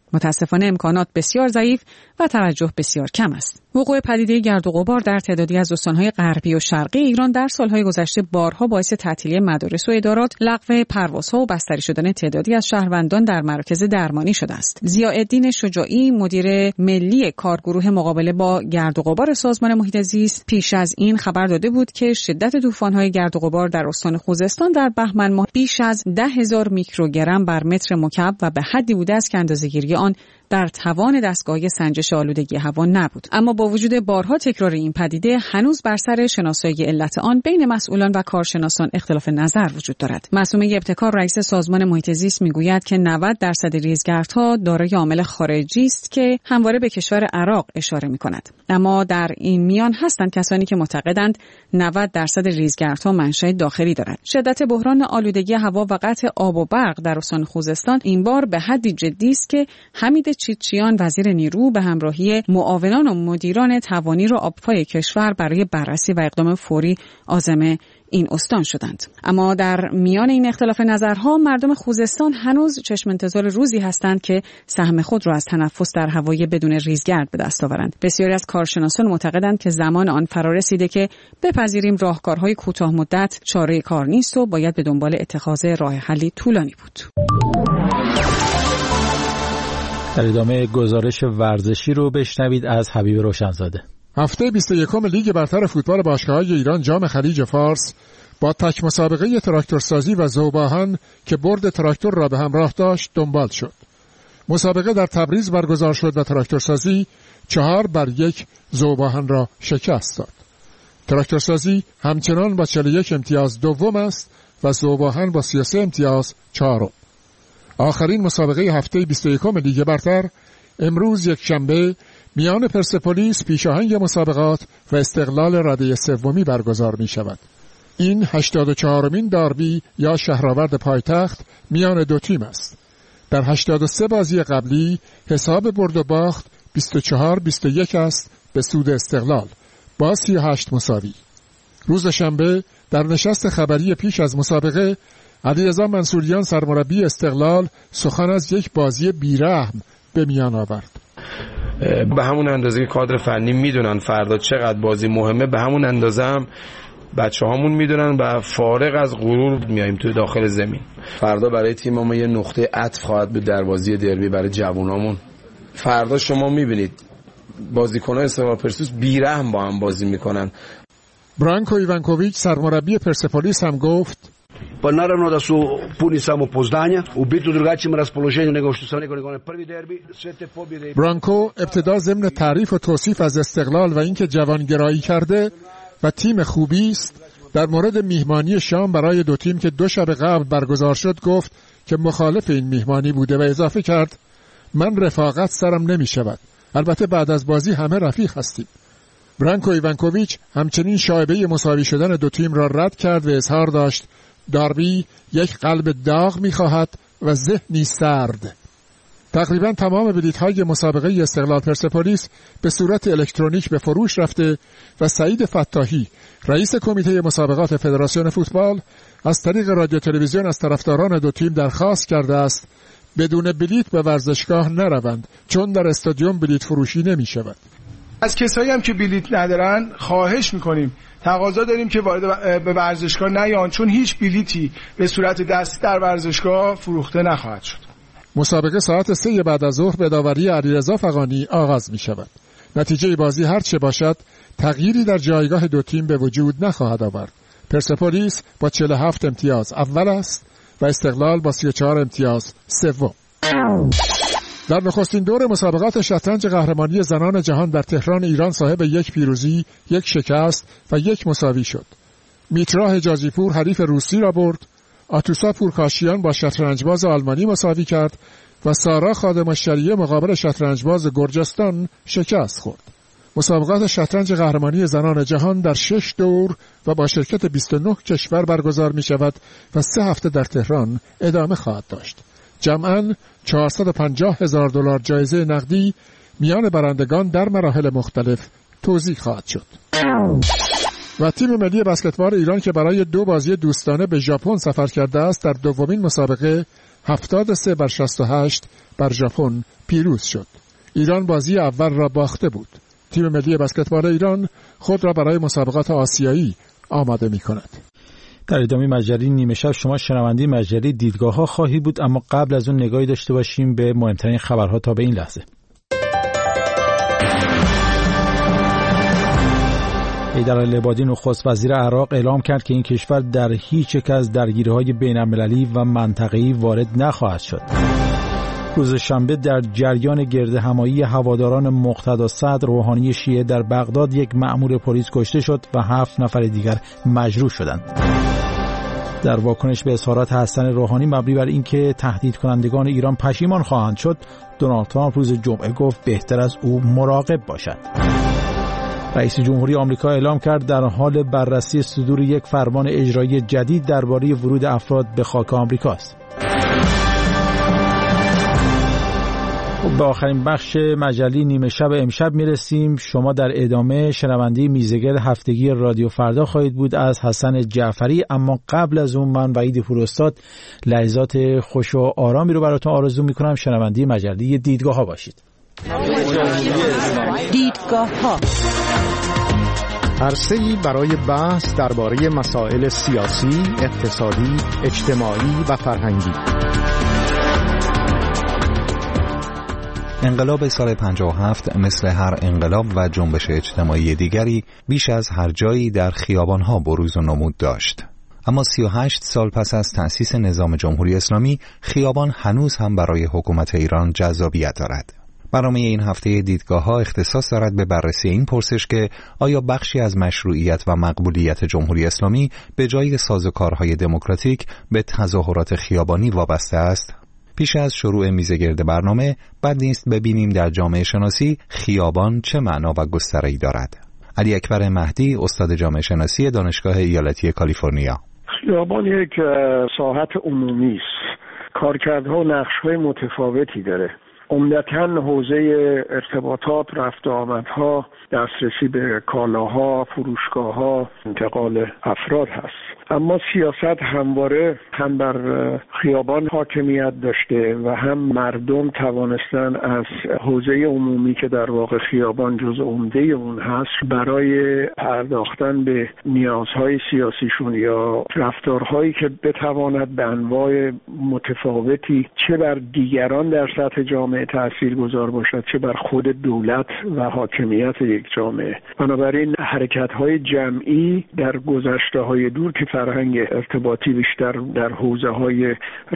متاسفانه امکانات بسیار ضعیف و توجه بسیار کم است. وقوع پدیده گرد و غبار در تعدادی از استان‌های غربی و شرقی ایران در سال‌های گذشته بارها باعث تعطیلی مدارس و ادارات، لغو پروازها و بستری شدن تعدادی از شهروندان در مراکز درمانی شده است. ضیاءالدین شجاعی، مدیر ملی کارگروه مقابله با گرد و غبار سازمان محیط زیست، پیش از این خبر داده بود که شدت طوفان‌های گرد و غبار در استان خوزستان در بهمن ماه بیش از 10,000 میکروگرم بر متر مکعب و به حدی بوده است که اندازه‌گیری آن در توان دستگاه سنجش آلودگی هوا نبود. اما با وجود بارها تکرار این پدیده، هنوز بر سر شناسایی علت آن بین مسئولان و کارشناسان اختلاف نظر وجود دارد. معصومه ابتکار، رئیس سازمان محیط زیست، میگوید که 90% ریزگردها دارای عامل خارجی است که همواره به کشور عراق اشاره می‌کند. اما در این میان هستند کسانی که معتقدند 90% ریزگردها منشأ داخلی دارد. شدت بحران آلودگی هوا و قطع آب و برق در استان خوزستان این بار به حدی جدی است که حمید چیچیان، وزیر نیرو، به همراهی معاونان و مدیران توانی را آبپای کشور برای بررسی و اقدام فوری عازم این استان شدند. اما در میان این اختلاف نظرها، مردم خوزستان هنوز چشم انتظار روزی هستند که سهم خود را از تنفس در هوای بدون ریزگرد به دست آورند. بسیاری از کارشناسان معتقدند که زمان آن فرا رسیده که بپذیریم راهکارهای کوتاه مدت چاره کار نیست و باید به دنبال اتخاذ راه حلی طولانی بود. در ادامه گزارش ورزشی رو بشنوید از حبیب روشنزاده. هفته 21 لیگ برتر فوتبال باشگاه‌های ایران جام خلیج فارس با تک مسابقه تراکتورسازی و ذوب‌آهن که برد تراکتور را به همراه داشت دنبال شد. مسابقه در تبریز برگزار شد و تراکتورسازی 4-1 ذوب‌آهن را شکست داد. تراکتورسازی همچنان با 41 امتیاز دوم است و ذوب‌آهن با 33 امتیاز چهارم. آخرین مسابقه هفته 21 لیگ برتر امروز یکشنبه میان پرسپولیس پیشاهنگ مسابقات و استقلال رده سومی برگزار می شود. این 84مین داربی یا شهرآورد پایتخت میان دو تیم است. در 83 بازی قبلی حساب برد و باخت 24-21 است به سود استقلال با 38 مساوی. روز شنبه در نشست خبری پیش از مسابقه علیرضا منصوریان سرمربی استقلال سخن از یک بازی بیرحم به میان آورد. به همون اندازه کادر فنی میدونن فردا چقدر بازی مهمه، به همون اندازه هم بچه هامون میدونن و فارغ از غرور میاییم توی داخل زمین. فردا برای تیم ما یه نقطه عطف خواهد بود در بازی دربی برای جوانامون. فردا شما میبینید بازیکن‌های استقلال پرسپولیس بیرحم با هم بازی میکنن. برانکو ایوانکوویچ سرمربی پرسپولیس هم گفت Pa naravno da su puni samopoznanja, u bitno drugačijem raspoloženju nego što sam rekao na prvi derbi, sve te pobjede. برانکو ابتدا ضمن تعریف و توصیف از استقلال و اینکه جوانگرایی کرده و تیم خوبی است در مورد میهمانی شام برای دو تیم که 2 شب قبل برگزار شد گفت که مخالف این میهمانی بوده و اضافه کرد من رفاقت سرم نمی شود. البته بعد از بازی همه رفیق هستیم. برانکو ایوانکوویچ همچنین شایبه مساوی شدن دو تیم را رد کرد و اظهار داشت داربی یک قلب داغ می‌خواهد و ذهنی سرد. تقریبا تمام بلیط‌های مسابقه استقلال پرسپولیس به صورت الکترونیک به فروش رفته و سعید فتاحی رئیس کمیته مسابقات فدراسیون فوتبال از طریق رادیو تلویزیون از طرفداران دو تیم درخواست کرده است بدون بلیط به ورزشگاه نروند چون در استادیوم بلیط فروشی نمی‌شود. از کسایی هم که بلیط ندارن خواهش می‌کنیم، تقاضا داریم که وارد به ورزشگاه نیان چون هیچ بلیطی به صورت دستی در ورزشگاه فروخته نخواهد شد. مسابقه ساعت 3 بعد از ظهر به داوری علیرضا فغانی آغاز می شود. نتیجه بازی هر چه باشد تغییری در جایگاه دو تیم به وجود نخواهد آورد. پرسپولیس با 47 امتیاز اول است و استقلال با 34 امتیاز سوم. در نخستین دور مسابقات شطرنج قهرمانی زنان جهان در تهران ایران صاحب 1 پیروزی، 1 شکست و 1 مساوی شد. میترا حجازی پور حریف روسی را برد، آتوسا پورکاشیان با شطرنجباز آلمانی مساوی کرد و سارا خادم الشریعه مقابل شطرنجباز گرجستان شکست خورد. مسابقات شطرنج قهرمانی زنان جهان در 6 دور و با شرکت 29 کشور برگزار می شود و 3 هفته در تهران ادامه خواهد داشت. جمعاً $450,000 جایزه نقدی میان برندگان در مراحل مختلف توزیع خواهد شد. و تیم ملی بسکتبال ایران که برای 2 بازی دوستانه به ژاپن سفر کرده است در دومین مسابقه 73-68 بر ژاپن پیروز شد. ایران بازی اول را باخته بود. تیم ملی بسکتبال ایران خود را برای مسابقات آسیایی آماده می کند. در ادامه مجری نیمه شب شما شنونده مجری دیدگاه ها خواهید بود، اما قبل از اون نگاهی داشته باشیم به مهمترین خبرها تا به این لحظه. حیدر العبادی نخست وزیر عراق اعلام کرد که این کشور در هیچ یک از درگیری‌های بین‌المللی و منطقه‌ای وارد نخواهد شد. روز شنبه در جریان گردهمایی هواداران مقتدا صدر روحانی شیعه در بغداد یک مأمور پلیس کشته شد و 7 نفر دیگر مجروح شدند. در واکنش به اظهارات حسن روحانی مبنی بر اینکه تهدید کنندگان ایران پشیمان خواهند شد، دونالد ترامپ روز جمعه گفت بهتر از او مراقب باشد. رئیس جمهوری آمریکا اعلام کرد در حال بررسی صدور یک فرمان اجرایی جدید درباره ورود افراد به خاک آمریکا است. به آخرین بخش مجله نیمه شب امشب میرسیم. شما در ادامه شنونده میزگرد هفتگی رادیو فردا خواهید بود از حسن جعفری، اما قبل از اون من وحید پوراستاد لحظات خوش و آرامی رو براتون آرزو میکنم. شنونده مجله دیدگاه ها باشید. دیدگاه ها، عرصه‌ای برای بحث درباره مسائل سیاسی، اقتصادی، اجتماعی و فرهنگی. انقلاب سال 57 مثل هر انقلاب و جنبش اجتماعی دیگری بیش از هر جایی در خیابان‌ها بروز و نمود داشت. اما 38 سال پس از تأسیس نظام جمهوری اسلامی، خیابان هنوز هم برای حکومت ایران جذابیت دارد. برنامه این هفته دیدگاه‌ها اختصاص دارد به بررسی این پرسش که آیا بخشی از مشروعیت و مقبولیت جمهوری اسلامی به جای سازوکارهای دموکراتیک به تظاهرات خیابانی وابسته است؟ پیش از شروع میزگرد برنامه بد نیست ببینیم در جامعه شناسی خیابان چه معنا و گستره‌ای دارد. علی اکبر مهدی، استاد جامعه شناسی دانشگاه ایالتی کالیفرنیا. خیابان یک ساحت عمومی است. کارکردها و نقش‌های متفاوتی داره. عمدتاً حوزه ارتباطات، رفت و آمدها، دسترسی به کالاها، فروشگاه‌ها، انتقال افراد هست. اما سیاست همواره هم بر خیابان حاکمیت داشته و هم مردم توانستن از حوزه عمومی که در واقع خیابان جزء عمده اون هست برای پرداختن به نیازهای سیاسیشون یا رفتارهایی که بتواند به انواع متفاوتی چه بر دیگران در سطح جامعه تاثیرگذار باشد، چه بر خود دولت و حاکمیت یک جامعه. بنابراین حرکت‌های جمعی در گذشته‌های دور که فرهنگ ارتباطی بیشتر در حوزه‌های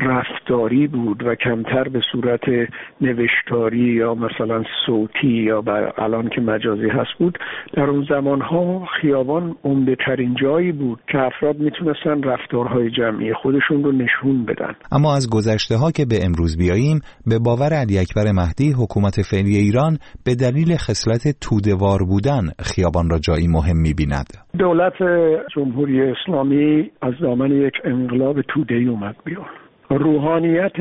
رفتاری بود و کمتر به صورت نوشتاری یا مثلا صوتی یا الان که مجازی هست بود، در اون زمان‌ها خیابان عمده‌ترین جایی بود که افراد میتونستن رفتارهای جمعی خودشون رو نشون بدن. اما از گذشته‌ها که به امروز بیاییم، به باور علی اکبر مهدی حکومت فعلی ایران به دلیل خصلت توده‌وار بودن خیابان را جایی مهم می‌بیند. دولت جمهوری اسلامی از دامن یک انقلاب توده‌ای اومد بیرون. روحانیت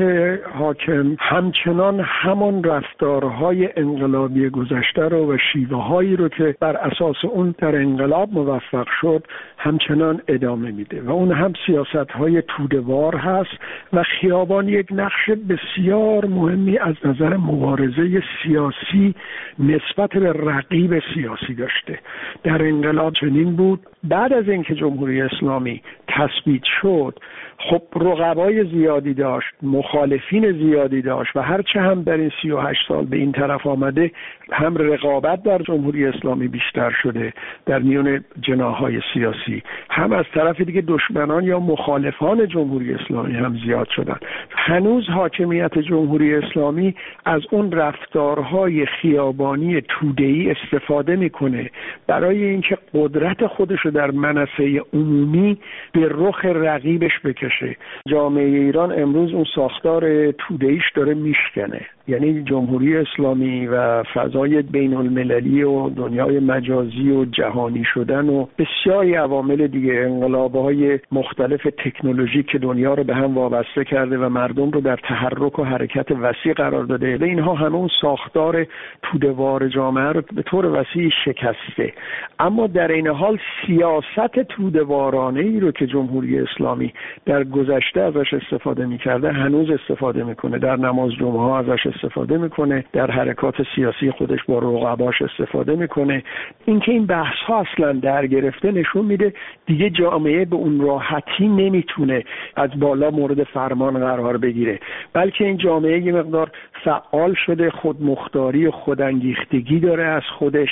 حاکم همچنان همان رفتارهای انقلابی گذشته رو و شیوه‌هایی رو که بر اساس اون در انقلاب موفق شد همچنان ادامه میده و اون هم سیاست‌های توده‌وار هست و خیابان یک نقش بسیار مهمی از نظر مبارزه سیاسی نسبت به رقیب سیاسی داشته. در انقلاب چنین بود. بعد از اینکه جمهوری اسلامی تثبیت شد، خب رقبای زیادی داشت، مخالفین زیادی داشت و هرچه هم در این 38 سال به این طرف آمده، هم رقابت در جمهوری اسلامی بیشتر شده در میون جناح‌های سیاسی، هم از طرف دیگه دشمنان یا مخالفان جمهوری اسلامی هم زیاد شدن. هنوز حاکمیت جمهوری اسلامی از اون رفتارهای خیابانی توده‌ای استفاده میکنه برای اینکه قدرت خودش رو در منصه عمومی به رخ رقیبش بکشه. جامعه ایران امروز اون ساختار توده‌ایش داره میشکنه، یعنی جمهوری اسلامی و فضای بین المللی و دنیای مجازی و جهانی شدن و بسیاری عوامل دیگه، انقلاب‌های مختلف تکنولوژی که دنیا رو به هم وابسته کرده و مردم رو در تحرک و حرکت وسیع قرار داده و اینها همه اون ساختار توده‌وار جامعه رو به طور وسیع شکسته. اما در این حال سیاست توده‌وارانه‌ای رو که جمهوری اسلامی در در گذشته ازش استفاده میکرده هنوز استفاده میکنه، در نماز جمعه ها ازش استفاده میکنه، در حرکات سیاسی خودش با رقباش استفاده میکنه. اینکه این بحث ها اصلا در گرفته نشون میده دیگه جامعه به اون راحتی نمیتونه از بالا مورد فرمان قرار بگیره، بلکه این جامعه یه مقدار فعال شده، خودمختاری و خودانگیختگی داره از خودش.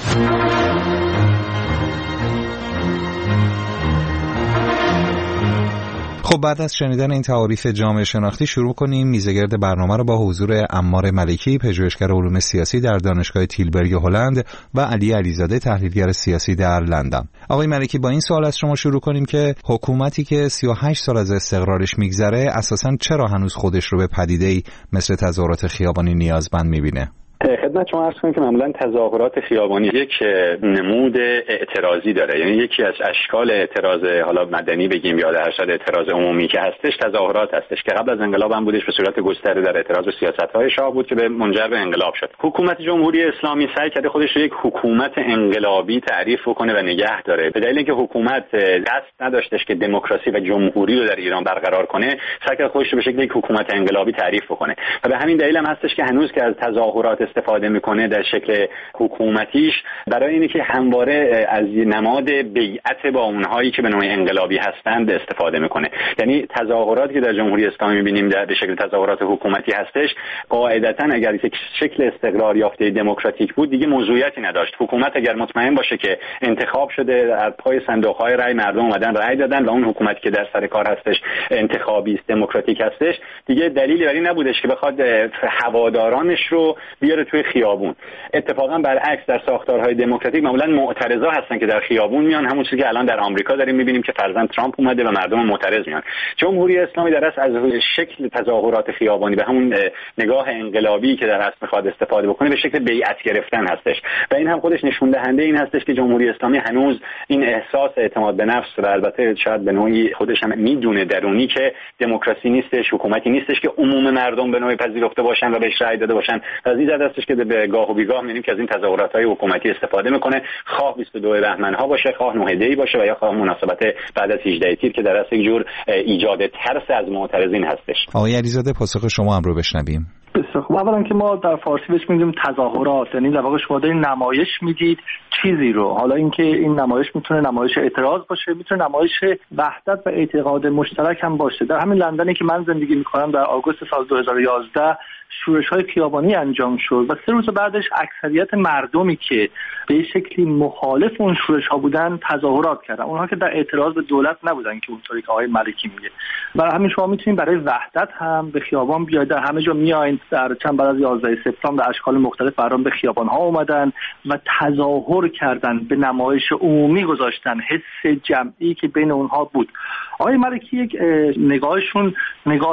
خب بعد از شنیدن این تعاریف جامعه شناختی شروع کنیم میزگرد برنامه رو با حضور عمار ملکی، پژوهشگر علوم سیاسی در دانشگاه تیلبرگ هلند و علی علیزاده، تحلیلگر سیاسی در لندن. آقای ملکی، با این سوال از شما شروع کنیم که حکومتی که 38 سال از استقرارش میگذره اساساً چرا هنوز خودش رو به پدیده‌ای مثل تظاهرات خیابانی نیازمند میبینه؟ خدمت شما عرض کنم که معمولا تظاهرات خیابانی یک نمود اعتراضی داره، یعنی یکی از اشکال اعتراض حالا مدنی بگیم یا در حد اعتراض عمومی که هستش تظاهرات هستش که قبل از انقلاب هم بودش، به صورت گسترده در اعتراض به سیاست‌های شاه بود که به منجر به انقلاب شد. حکومت جمهوری اسلامی سعی کرده خودش رو یک حکومت انقلابی تعریف کنه و نگه داره، به دلیل اینکه حکومت دست نداشتش که دموکراسی و جمهوری رو در ایران برقرار کنه، سعی کرده خودش رو به شکل یک حکومت انقلابی تعریف کنه و به همین دلیل هم هستش که هنوز که از تظاهرات استفاده میکنه در شکل حکومتیش، برای اینکه همواره از نماد بیعت با اونهایی که به نوع انقلابی هستند استفاده میکنه. یعنی تظاهراتی که در جمهوری اسلامی میبینیم در شکل تظاهرات حکومتی هستش، قاعدتا اگر یک شکل استقرار یافته دموکراتیک بود دیگه موضوعیتی نداشت. حکومت اگر مطمئن باشه که انتخاب شده، از پای صندوق‌های رای مردم اومدن رای دادن و اون حکومتی که در سر کار هستش انتخابی است، دموکراتیک هستش، دیگه دلیلی بر این نبودش که بخواد هوادارانش رو بیاره توی خیابون. اتفاقا برعکس در ساختارهای دموکراتیک معمولا معترضا هستن که در خیابون میان، همون چیزی که الان در آمریکا داریم میبینیم که فرزند ترامپ اومده و مردم معترض میان. جمهوری اسلامی در اصل از شکل تظاهرات خیابانی به همون نگاه انقلابی که در اصل میخواد استفاده بکنه به شکل بیعت گرفتن هستش و این هم خودش نشون دهنده این هستش که جمهوری اسلامی هنوز این احساس اعتماد به نفس و البته شاید به نوعی خودش هم میدونه درونی که دموکراسی نیستش، حکومتی نیستش که عموم مردم به نوعی پذیرفته باشن و بهش رأی داده باشن. از این جهت هستش که به گاه و بیگاه می‌بینیم که از این تظاهرات‌های حکومتی استفاده میکنه، خواه 22 بهمن‌ها باشه، خواه 9 دی باشه و یا خواه مناسبت بعد از 18 تیر که در اصل یک جور ایجاد ترس از معترضین هستش. آقای علیزاده، پاسخ شما هم رو بشنویم. بسیار خوب. اولا که ما در فارسی بهش میگیم تظاهرات، یعنی در واقع شما دارین نمایش میدید چیزی رو. حالا اینکه این نمایش میتونه نمایش اعتراض باشه، میتونه نمایش وحدت و اعتقاد مشترک هم باشه. در همین لندنی که من زندگی میکنم در آگوست سال 2011 شورش‌های خیابانی انجام شد و 3 روز بعدش اکثریت مردمی که به شکلی مخالف اون شورش‌ها بودن تظاهرات کردن، اونها که در اعتراض به دولت نبودن که اونطوری که آقای ملکی میگه. برای همین شما میتونید برای وحدت هم به خیابان بیاید، در همه جا میایین. در چند بعد از 11 سپتامبر در اشکال مختلف مردم به خیابان‌ها اومدن و تظاهر کردن، به نمایش عمومی گذاشتن، حس جمعی که بین اونها بود. آقای ملکی یک نگاهشون نگاه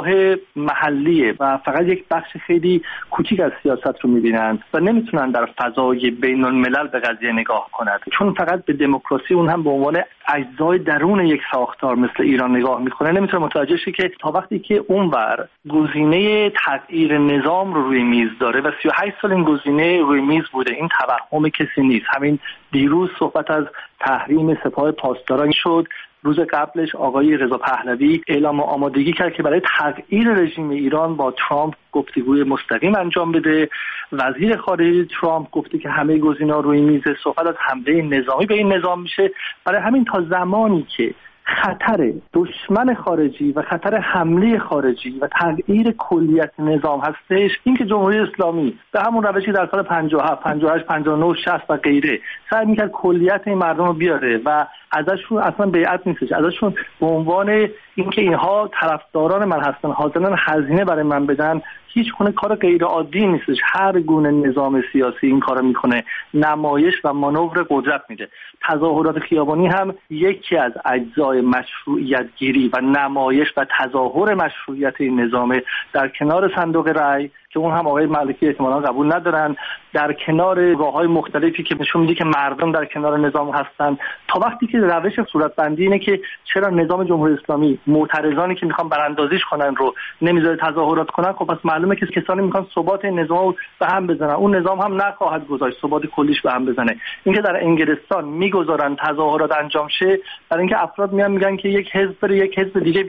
محلیه و فقط یک بخش خیلی کوچیک از سیاست رو می‌بینن و نمیتونن در فضای بین الملل به قضیه نگاه کنند، چون فقط به دموکراسی اون هم به عنوان اجزای درون یک ساختار مثل ایران نگاه میکنه. نمیتونه متوجه شه که تا وقتی که اونور گزینه تغییر نظام رو روی میز داره و 38 سال این گزینه روی میز بوده، این توهم کسی نیست. همین دیروز صحبت از تحریم سپاه پاسداران شد، روز قبلش آقای رضا پهلوی اعلام آمادگی کرد که برای تغییر رژیم ایران با ترامپ گفتگوی مستقیم انجام بده. وزیر خارجه ترامپ گفته که همه گزینه‌ها روی میز، صحبت از حمله نظامی به این نظام میشه. برای همین تا زمانی که خطر دشمن خارجی و خطر حمله خارجی و تغییر کلیت نظام هستش، این که جمهوری اسلامی به همون روشی در سال 57 58 59 60 و غیره سعی میکرد کلیت این مردم رو بیاره و ازشون اصلا بیعت نیستش، ازشون به عنوان اینکه اینها طرفداران من هستن، حاضرن هزینه برای من بدن، هیچ گونه کار غیر عادی نیستش. هر گونه نظام سیاسی این کارو میکنه، نمایش و مانور قدرت میده. تظاهرات خیابانی هم یکی از اجزای مشروعیت گیری و نمایش و تظاهر مشروعیت این نظامه، در کنار صندوق رای که اون هم آقای ملکی احتمالاً قبول ندارن، در کنار راه‌های مختلفی که نشون میده که مردم در کنار نظام هستن. تا وقتی که روش صورتبندی اینه که چرا نظام جمهوری اسلامی معترضانی که میخوان براندازیش کنن رو نمیذاره تظاهرات کنن، خب پس معلومه که کسانی میخوان ثبات این نظام رو به هم بزنن، اون نظام هم نخواهد گذاشت ثبات کلیش به هم بزنه. اینکه در انگلستان میگذارن تظاهرات انجام شه برای اینکه افراد میان میگن که یک حزب بره یک حزب دیگه بیاد،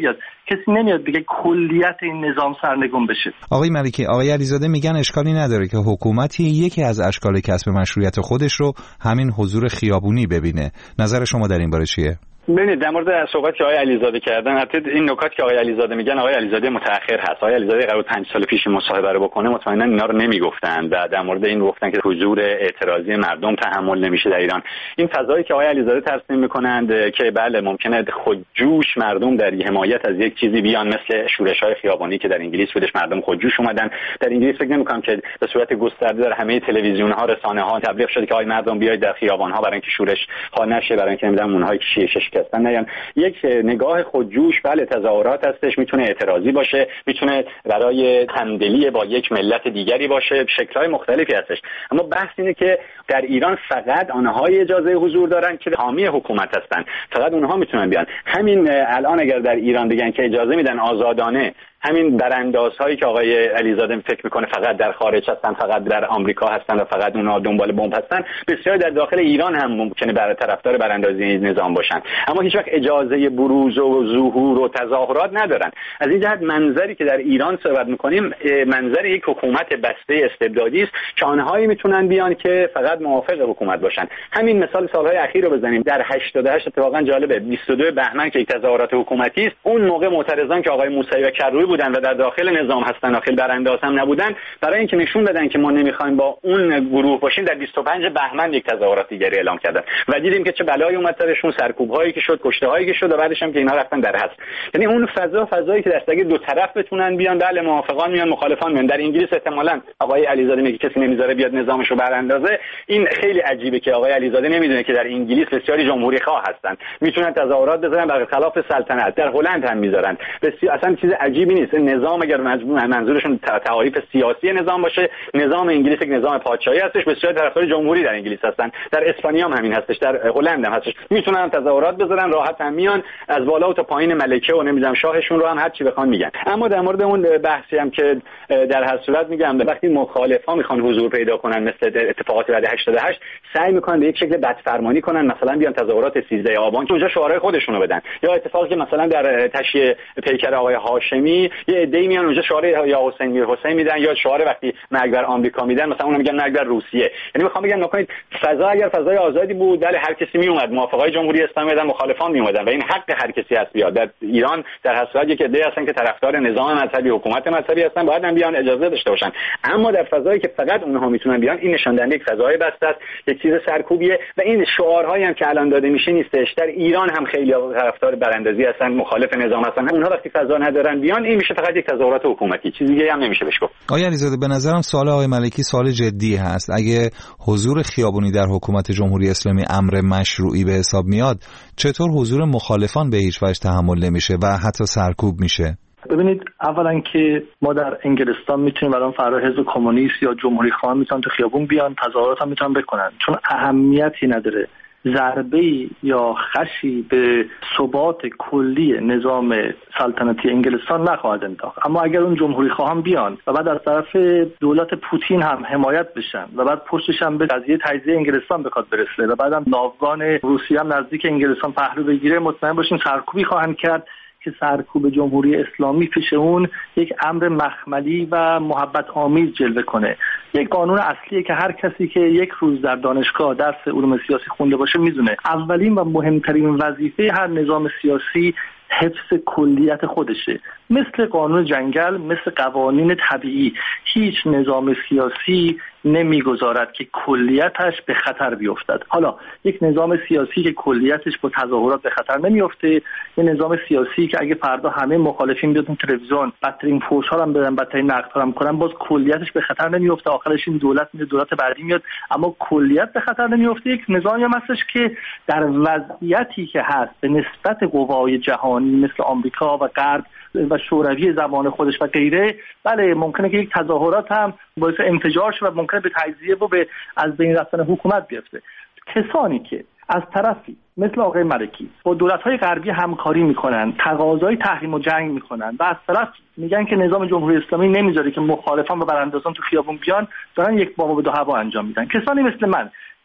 کسی نمیاد دیگه کلیت این نظام سرنگون بشه. آقای ملکی، آقای علیزاده میگن اشکالی نداره که حکومتی یکی از اشکال کسب مشروعیت خودش رو همین حضور خیابونی ببینه. نظر شما در این باره چیه؟ ببینید در مورد صحبت که آقای علیزاده کردن، البته این نکات که آقای علیزاده میگن، آقای علیزاده متأخر هست. آقای علیزاده قرار 5 سال پیش مصاحبه رو بکنه مطمئنا اینا رو نمیگفتن و در مورد این گفتن که حضور اعتراضی مردم تحمل نمیشه در ایران. این فضایی که آقای علیزاده ترسیم میکنند که بله ممکنه خودجوش مردم در حمایت از یک چیزی بیان، مثل شورش‌های خیابانی که در انگلیس بودش، مردم خودجوش اومدن. در انگلیس فکر نمی‌کنم که به صورت گسترده در همه تلویزیون‌ها، رسانه‌ها تبلیغ شده که آقای مردم بیاید در خیابان‌ها برای اینکه شورش ها نشه، برای اینکه نمیدونم اونهایی که شکستن نیان. یک نگاه خودجوش بله تظاهرات هستش، میتونه اعتراضی باشه، میتونه برای همدلی با یک ملت دیگری باشه، شکل‌های مختلفی هستش. اما بحث اینه که در ایران فقط آنهای اجازه حضور دارن که حامی حکومت هستن، فقط اونها میتونن بیان. همین الان اگر در ایران بگن که اجازه میدن آزادانه، همین براندازهایی که آقای علیزاده فکر میکنه فقط در خارج هستن، فقط در آمریکا هستن و فقط اونها دنبال بمب هستن، بسیار در داخل ایران هم ممکنه برای طرفدار براندازی نظام باشن، اما هیچ وقت اجازه بروز و ظهور و تظاهرات ندارن. از این جهت منظری که در ایران صحبت میکنیم منظر یک حکومت بسته استبدادی است که آنهایی میتونن بیان که فقط موافق حکومت باشن. همین مثال سالهای اخیر رو بزنیم. در 88 اتفاقا جالبه 22 بهمن که یک تظاهرات حکومتی است، اون موقع معترضان که آقای موسوی و کروی بودن و در داخل نظام هستن، داخل برانداز هم نبودن، برای اینکه نشون بدن که ما نمیخوایم با اون گروه باشیم، در 25 بهمن یک تظاهرات دیگری اعلام کردن و دیدیم که چه بلایی اومد سرشون، سرکوب‌هایی که شد، کشته‌هایی که شد و بعدش هم که اینا رفتن در حبس. یعنی اون فضایی که دستگیر دو طرف بتونن بیان، بله موافقان میان، مخالفان میان. در انگلیس احتمالاً آقای علیزاده میگه کسی نمیذاره بیاد نظامش رو براندازه. این خیلی عجیبه که آقای علیزاده نمیدونه که در انگلیس بسیاری جمهوری خواه هستن، میتونن تظاهرات بزنن برای خلاف سلطنت. در هلند هم میذارن. بسیار اصلا چیز عجیبی نیست. نظام اگر منظورشون تعاریف سیاسی نظام باشه، نظام انگلیس یک نظام پادشاهی هستش، بسیار طرفدار جمهوری در انگلیس هستن، در اسپانیا هم همین هستش، در هلند هم هستش، میتونن تظاهرات بزنن، راحت هم میان، از بالا تا پایین ملکه و نمیدونم شاهشون رو هم هر چی بخوان میگن. اما در مورد اون بحثی هم که در هر صورت میگم وقتی مخالفا میخوان حضور پیدا کنن مثل اتفاقات بعد 88 سعی میکنن به یک شکل بدفرمانی کنن، مثلا بیان تظاهرات 13 آبان که اونجا شعارهای خودشون رو بدن، یا اتفاقی که مثلا در تشییع پیکر آقای هاشمی یه عده‌ای میان اونجا شعار یا حسین میر حسین میدن، یا شعار وقتی مرگ بر آمریکا میدن مثلا اون میگن مرگ بر روسیه. یعنی میخوام بگم نکنید فضا اگر فضای آزادی بود، بله هر کسی میومد، موافقای جمهوری اسلامی بودن، مخالفان میومدن و این حق هر کسی هست بیاد. در ایران در هر صورت یک عده هستن که طرفدار نظام مذهبی، حکومت مذهبی هستن، باید هم بیان، اجازه داشته باشن. اما در فضایی که فقط اونها میتونن بیان، این نشان دهنده یک فضای بسته است، یک چیز سرکوبیه و این شعارهایی هم که الان داده میشه نیستش. در ایران هم خیلی طرفدار براندازی هستن، مخالف نظام هستن، اونها وقتی فضا ندارن بیان، این میشه فقط یک تظاهرات حکومتی، چیزی دیگه هم نمیشه بهش گفت. آقای علیزاده به نظرم سوال آقای ملکی سوال جدی هست. اگه حضور خیابونی در حکومت جمهوری اسلامی امر مشروعی به حساب میاد، چطور حضور مخالفان به هیچ وجه تحمل نمیشه و حتی سرکوب میشه؟ ببینید، اولا که ما در انگلستان میتونیم الان فردا حزب کمونیست یا جمهوری خواه میتونن تو خیابون بیان، تظاهرات هم میتونن بکنن، چون اهمیتی نداره. ضربه‌ای یا خشی به ثبات کلی نظام سلطنتی انگلستان نخواهد انداخت. اما اگر اون جمهوری خواهان بیان و بعد از طرف دولت پوتین هم حمایت بشن و بعد پشتش هم به قضیه تجزیه انگلستان بخواد برسه و بعدم ناوگان روسیه هم نزدیک انگلستان پهلو بگیره، مطمئن باشین سرکوبی خواهند کرد که سرکوب جمهوری اسلامی پیش اون یک امر مخملی و محبت آمیز جلوه کنه. یک قانون اصلیه که هر کسی که یک روز در دانشگاه درس علوم سیاسی خونده باشه میدونه اولین و مهمترین وظیفه هر نظام سیاسی حفظ کلیت خودشه. مثل قانون جنگل، مثل قوانین طبیعی، هیچ نظام سیاسی نمیگذارد که کلیتش به خطر بیفتد. حالا یک نظام سیاسی که کلیتش با تظاهرات به خطر نمیفته، یه نظام سیاسی که اگه فردا همه مخالفین بیاد تلویزیون بدترین فحش‌ها هم بدن، بدترین نقدها هم کنن، باز کلیتش به خطر نمیفته، آخرش این دولت میاد، دولت بعدی میاد، اما کلیت به خطر نمیفته. یک نظامی هم هستش که در وضعیتی که هست به نسبت قوای جهانی مثل آمریکا و غرب و شوروی زمان خودش و غیره، بله ممکنه که یک تظاهرات هم باعث انفجار شه و ممکنه به تجزیه و به از بین رفتن حکومت بیفته. کسانی که از طرفی مثل آقای ملکی با دولت‌های غربی همکاری میکنن، تقاضای تحریم و جنگ میکنن و از طرف میگن که نظام جمهوری اسلامی نمیذاره که مخالفان و براندازان تو خیابون بیان، دارن یک بابا به دو هوا انجام میدن. کسانی مثل من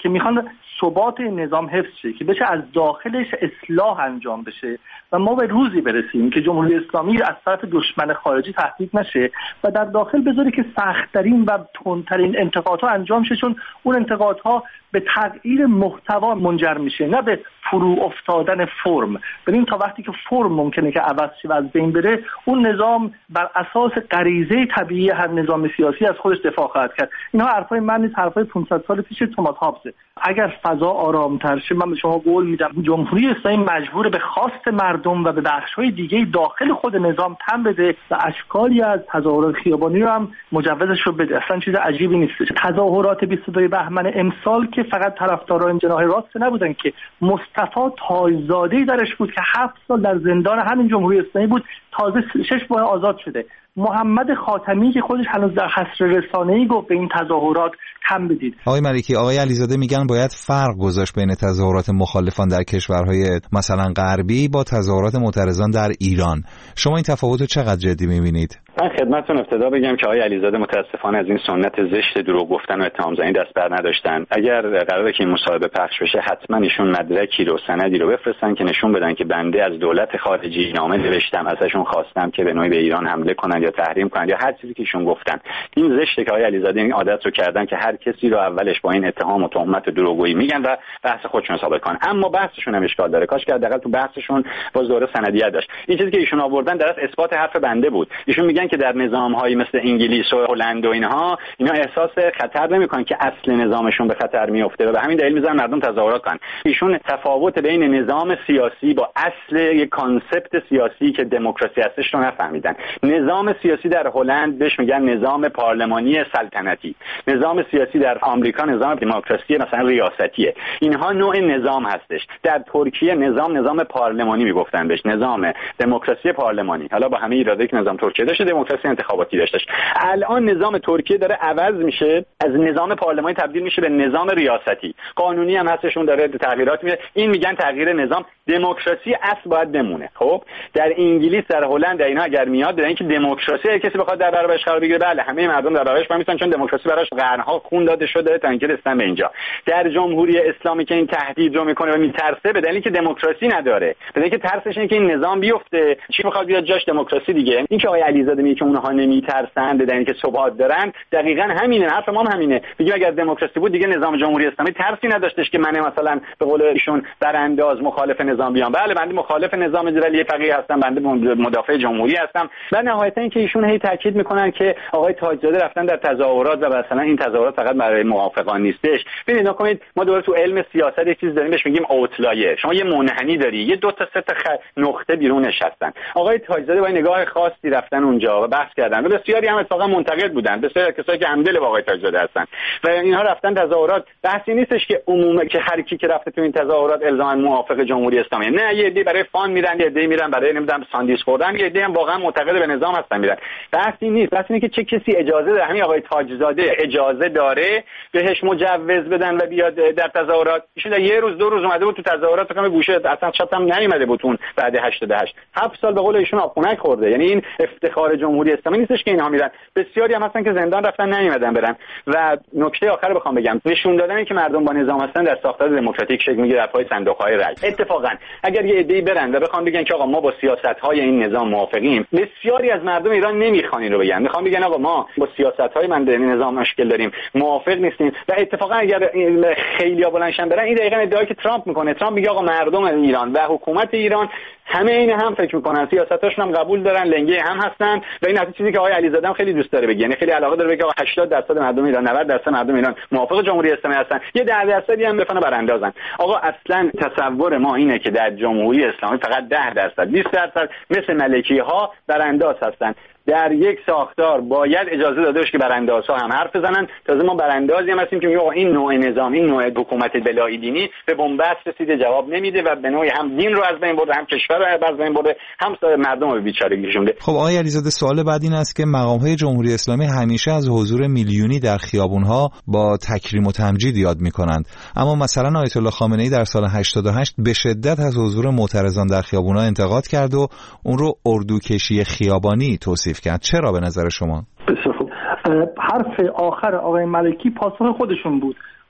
که میخوان ثبات این نظام حفظ شه، که بشه از داخلش اصلاح انجام بشه و ما به روزی برسیم که جمهوری اسلامی از طرف دشمن خارجی تهدید نشه و در داخل بذاره که سخت‌ترین و تندترین انتقادها انجام شه، چون اون انتقادها به تغییر محتوا منجر میشه، نه به فرو افتادن فرم. ببین تا وقتی که فرم ممکنه که عوض شه و از بین بره، اون نظام بر اساس غریزه طبیعی هر نظام سیاسی از خودش دفاع خواهد کرد. اینها حرفای من نیست، حرفای 500 سال پیش توماس هابزه. اگر فضا آرام‌تر شه، من به شما قول میدم جمهوری اسلامی مجبور به خواست مردم و به بخش‌های دیگه داخل خود نظام تن بده و اشکالی از تظاهرات خیابانی رو هم مجوزش رو بده. اصلا چیز عجیبی نیست. تظاهرات 22 بهمن امسال که فقط طرفداران جناح راست نبودن، که مصطفی تاج‌زاده‌ای درش بود که 7 سال در زندان همین جمهوری اسلامی بود، تازه 6 ماه آزاد شده. محمد خاتمی که خودش هنوز در حصر رسانه‌ای گفت به این تظاهرات کم بدید. آقای ملکی، آقای علیزاده میگن باید فرق گذاشت بین تظاهرات مخالفان در کشورهای مثلا غربی با تظاهرات معترضان در ایران. شما این تفاوت رو چقدر جدی می‌بینید؟ من خدمتتون ابتدا بگم که آقای علیزاده متاسفانه از این سنت زشت دروغ گفتن و اتهام زنی دست بر نداشتن. اگر قراره که این مصاحبه پخش بشه، حتما ایشون مدرکی رو، سندی رو بفرستن که نشون بدن که بنده از دولت خارجی نامه نوشتم، ازشون خواستم که به نوعی به ایران حمله کنن یا تحریم کنن یا هر چیزی که ایشون گفتن. این زشته که آقای علیزاده این عادت رو کردن که هر کسی رو اولش با این اتهام و تهمت دروغگویی میگن و بحث خودشون ثابت کنن. اما بحثشون هم اشکال داره. کاش که حداقل تو بحثشون باز دوره سندیت داشت. این چیزی که ایشون آوردن در اثبات حرف بنده بود. ایشون میگن که در نظام‌های مثل انگلیس و هلند و اینا احساس خطر نمی‌کنن که اصل نظامشون به خطر میفته و به همین دلیل میذارن مردم تظاهرات کنن. ایشون تفاوت بین نظام سیاسی با اصل یک کانسپت سیاسی که دموکراسی هستش رو نفهمیدن. نظام سیاسی در هلند بهش میگن نظام پارلمانی سلطنتی. نظام سیاسی در آمریکا نظام دموکراسی مثلا ریاستیه. اینها نوع نظام هستش. در ترکیه نظام پارلمانی میگفتن بهش، نظام دموکراسی پارلمانی. حالا با همه ایرادایی که نظام ترکیه داشته، دموکراسی انتخاباتی داشتش. الان نظام ترکیه داره عوض میشه، از نظام پارلمانی تبدیل میشه به نظام ریاستی. قانونی هم هستشون داره تغییرات میده. این میگن تغییر نظام. دموکراسی اصل باید بمونه. خب در انگلیس، در هلند، در اینا اگر میاد در اینکه دموکراسی کسی بخواد در برابرش قرار بگیره، بله همه مردم در برابرش میسن، چون دموکراسی براش قرنها خون داده شده تا اینکه رسیدن به اینجا. در جمهوری اسلامی که این تهدید رو میکنه و میترسه، به دلیلی که دموکراسی نداره، به دلیلی که ترسش اینه که این نظام بیفته، چی میخواد بیاد جاش دموکراسی دیگه. این که آقای علیزاده میگه که اونها نمیترسن، به دلیلی که ثبات دارن، دقیقاً همینه. حرف ما هم همینه. میگیم اگر دموکراسی بود دیگه نظام جمهوری اسلامی ترسی نداشتش که من مثلا به قول ایشون برانداز مخالف نظام بیام. بله بنده مخالف نظام ولی فقیه هستم، بنده مدافع جمهوری هستم. و نهایتا اینکه ایشون هی تاکید میکنن که آقای تاج‌زاده رفتن در تظاهرات و مثلا این تظاهرات فقط برای موافقان نیستش. ببینید نکنید، ما دوباره تو علم سیاست یه چیز داریم بهش میگیم اوتلایر. شما یه منحنی داری، یه دو تا سه تا نقطه بیرونش هستن. آقای تاج‌زاده با نگاه خاصی رفتن اونجا و بحث کردن و بسیاری هم اتفاقا منتقد بودن، بسیاری کسایی که همدل با آقای تاج‌زاده هستن و اینها رفتن تظاهرات. بحثی نیستش که عموما که هر کی که رفته تو این تظاهرات الزاما موافق جمهوری اسلامی، نه، یه عده برای فان میرن، یه عده میرن برای نمیدونم ساندویچ خوردن، یه عده هم واقعا معتقد به نظام هستن میرن. بحثی نیست، بحث اینه که چه کسی اجازه داره، همین آقای تاج‌زاده اجازه داره بهش مجوز بدن و بیاد در تظاهرات. ایشون یه روز دو روز اومده بود تو تظاهرات، فکر کنم گوشه اصلا شاید هم نیومده بود اون بعد 88 7 سال به قول ایشون آبخونک خورده. یعنی این افتخار جمهوری اسلامی نیستش که اینها میرن، بسیاری هم هستن که زندان رفتن نیومدن برن. و نکته آخر بخوام بگم، نشون دادن که مردم با نظام هستن در ساختار دموکراتیک شکل میگیره در پای صندوق‌های رای. اتفاقا اگر یه عده‌ای برن و بخوام بگن که آقا ما با سیاست‌های این نظام موافقیم، بسیاری از مردم ایران نمیخوان این رو بگن، میخوان بگن آقا ما با سیاست‌های این نظام مشکل داریم، موافق نیستیم. و اتفاقا اگر خیلی‌ها بلندشن برن، این دقیقاً ادعایی که ترامپ میکنه. ترامپ میگه آقا مردم ایران و حکومت ایران همه این هم فکر میکنن، سیاستاشون هم قبول دارن، لنگه هم هستن. و این چیزی که آقای علیزاده هم خیلی دوست داره بگه، یعنی خیلی علاقه داره بگه 80% مردم ایران، 90% مردم ایران موافق جمهوری اسلامی هستن، یه 10% هم بفهمن براندازن. آقا اصلا تصور ما اینه که در جمهوری اسلامی فقط 10% 20% مثل ملکی‌ها برانداز هستن. در یک ساختار باید اجازه داده بشه که براندازها هم حرف بزنن. تازه ما براندازی هم هستیم که میگه این نوع نظام، این نوع حکومت بلایی دینی به بنبست رسیده، جواب نمیده و به نوعی هم دین رو از بین برده، هم کشور رو از بین برده، هم مردم رو به بیچارگی کشونده. خب آقای علیزاده، سوال بعد این است که مقام‌های جمهوری اسلامی همیشه از حضور میلیونی در خیابون‌ها با تکریم و تمجید یاد می‌کنند، اما مثلا آیت الله خامنه‌ای در سال 88 به شدت از حضور معترضان در خیابون‌ها انتقاد کرد و اون رو اردوکشی خیابانی توصیف کرد. چرا به نظر شما؟ بسیار خوب. حرف آخر آقای ملکی پاسخ خودشون بود.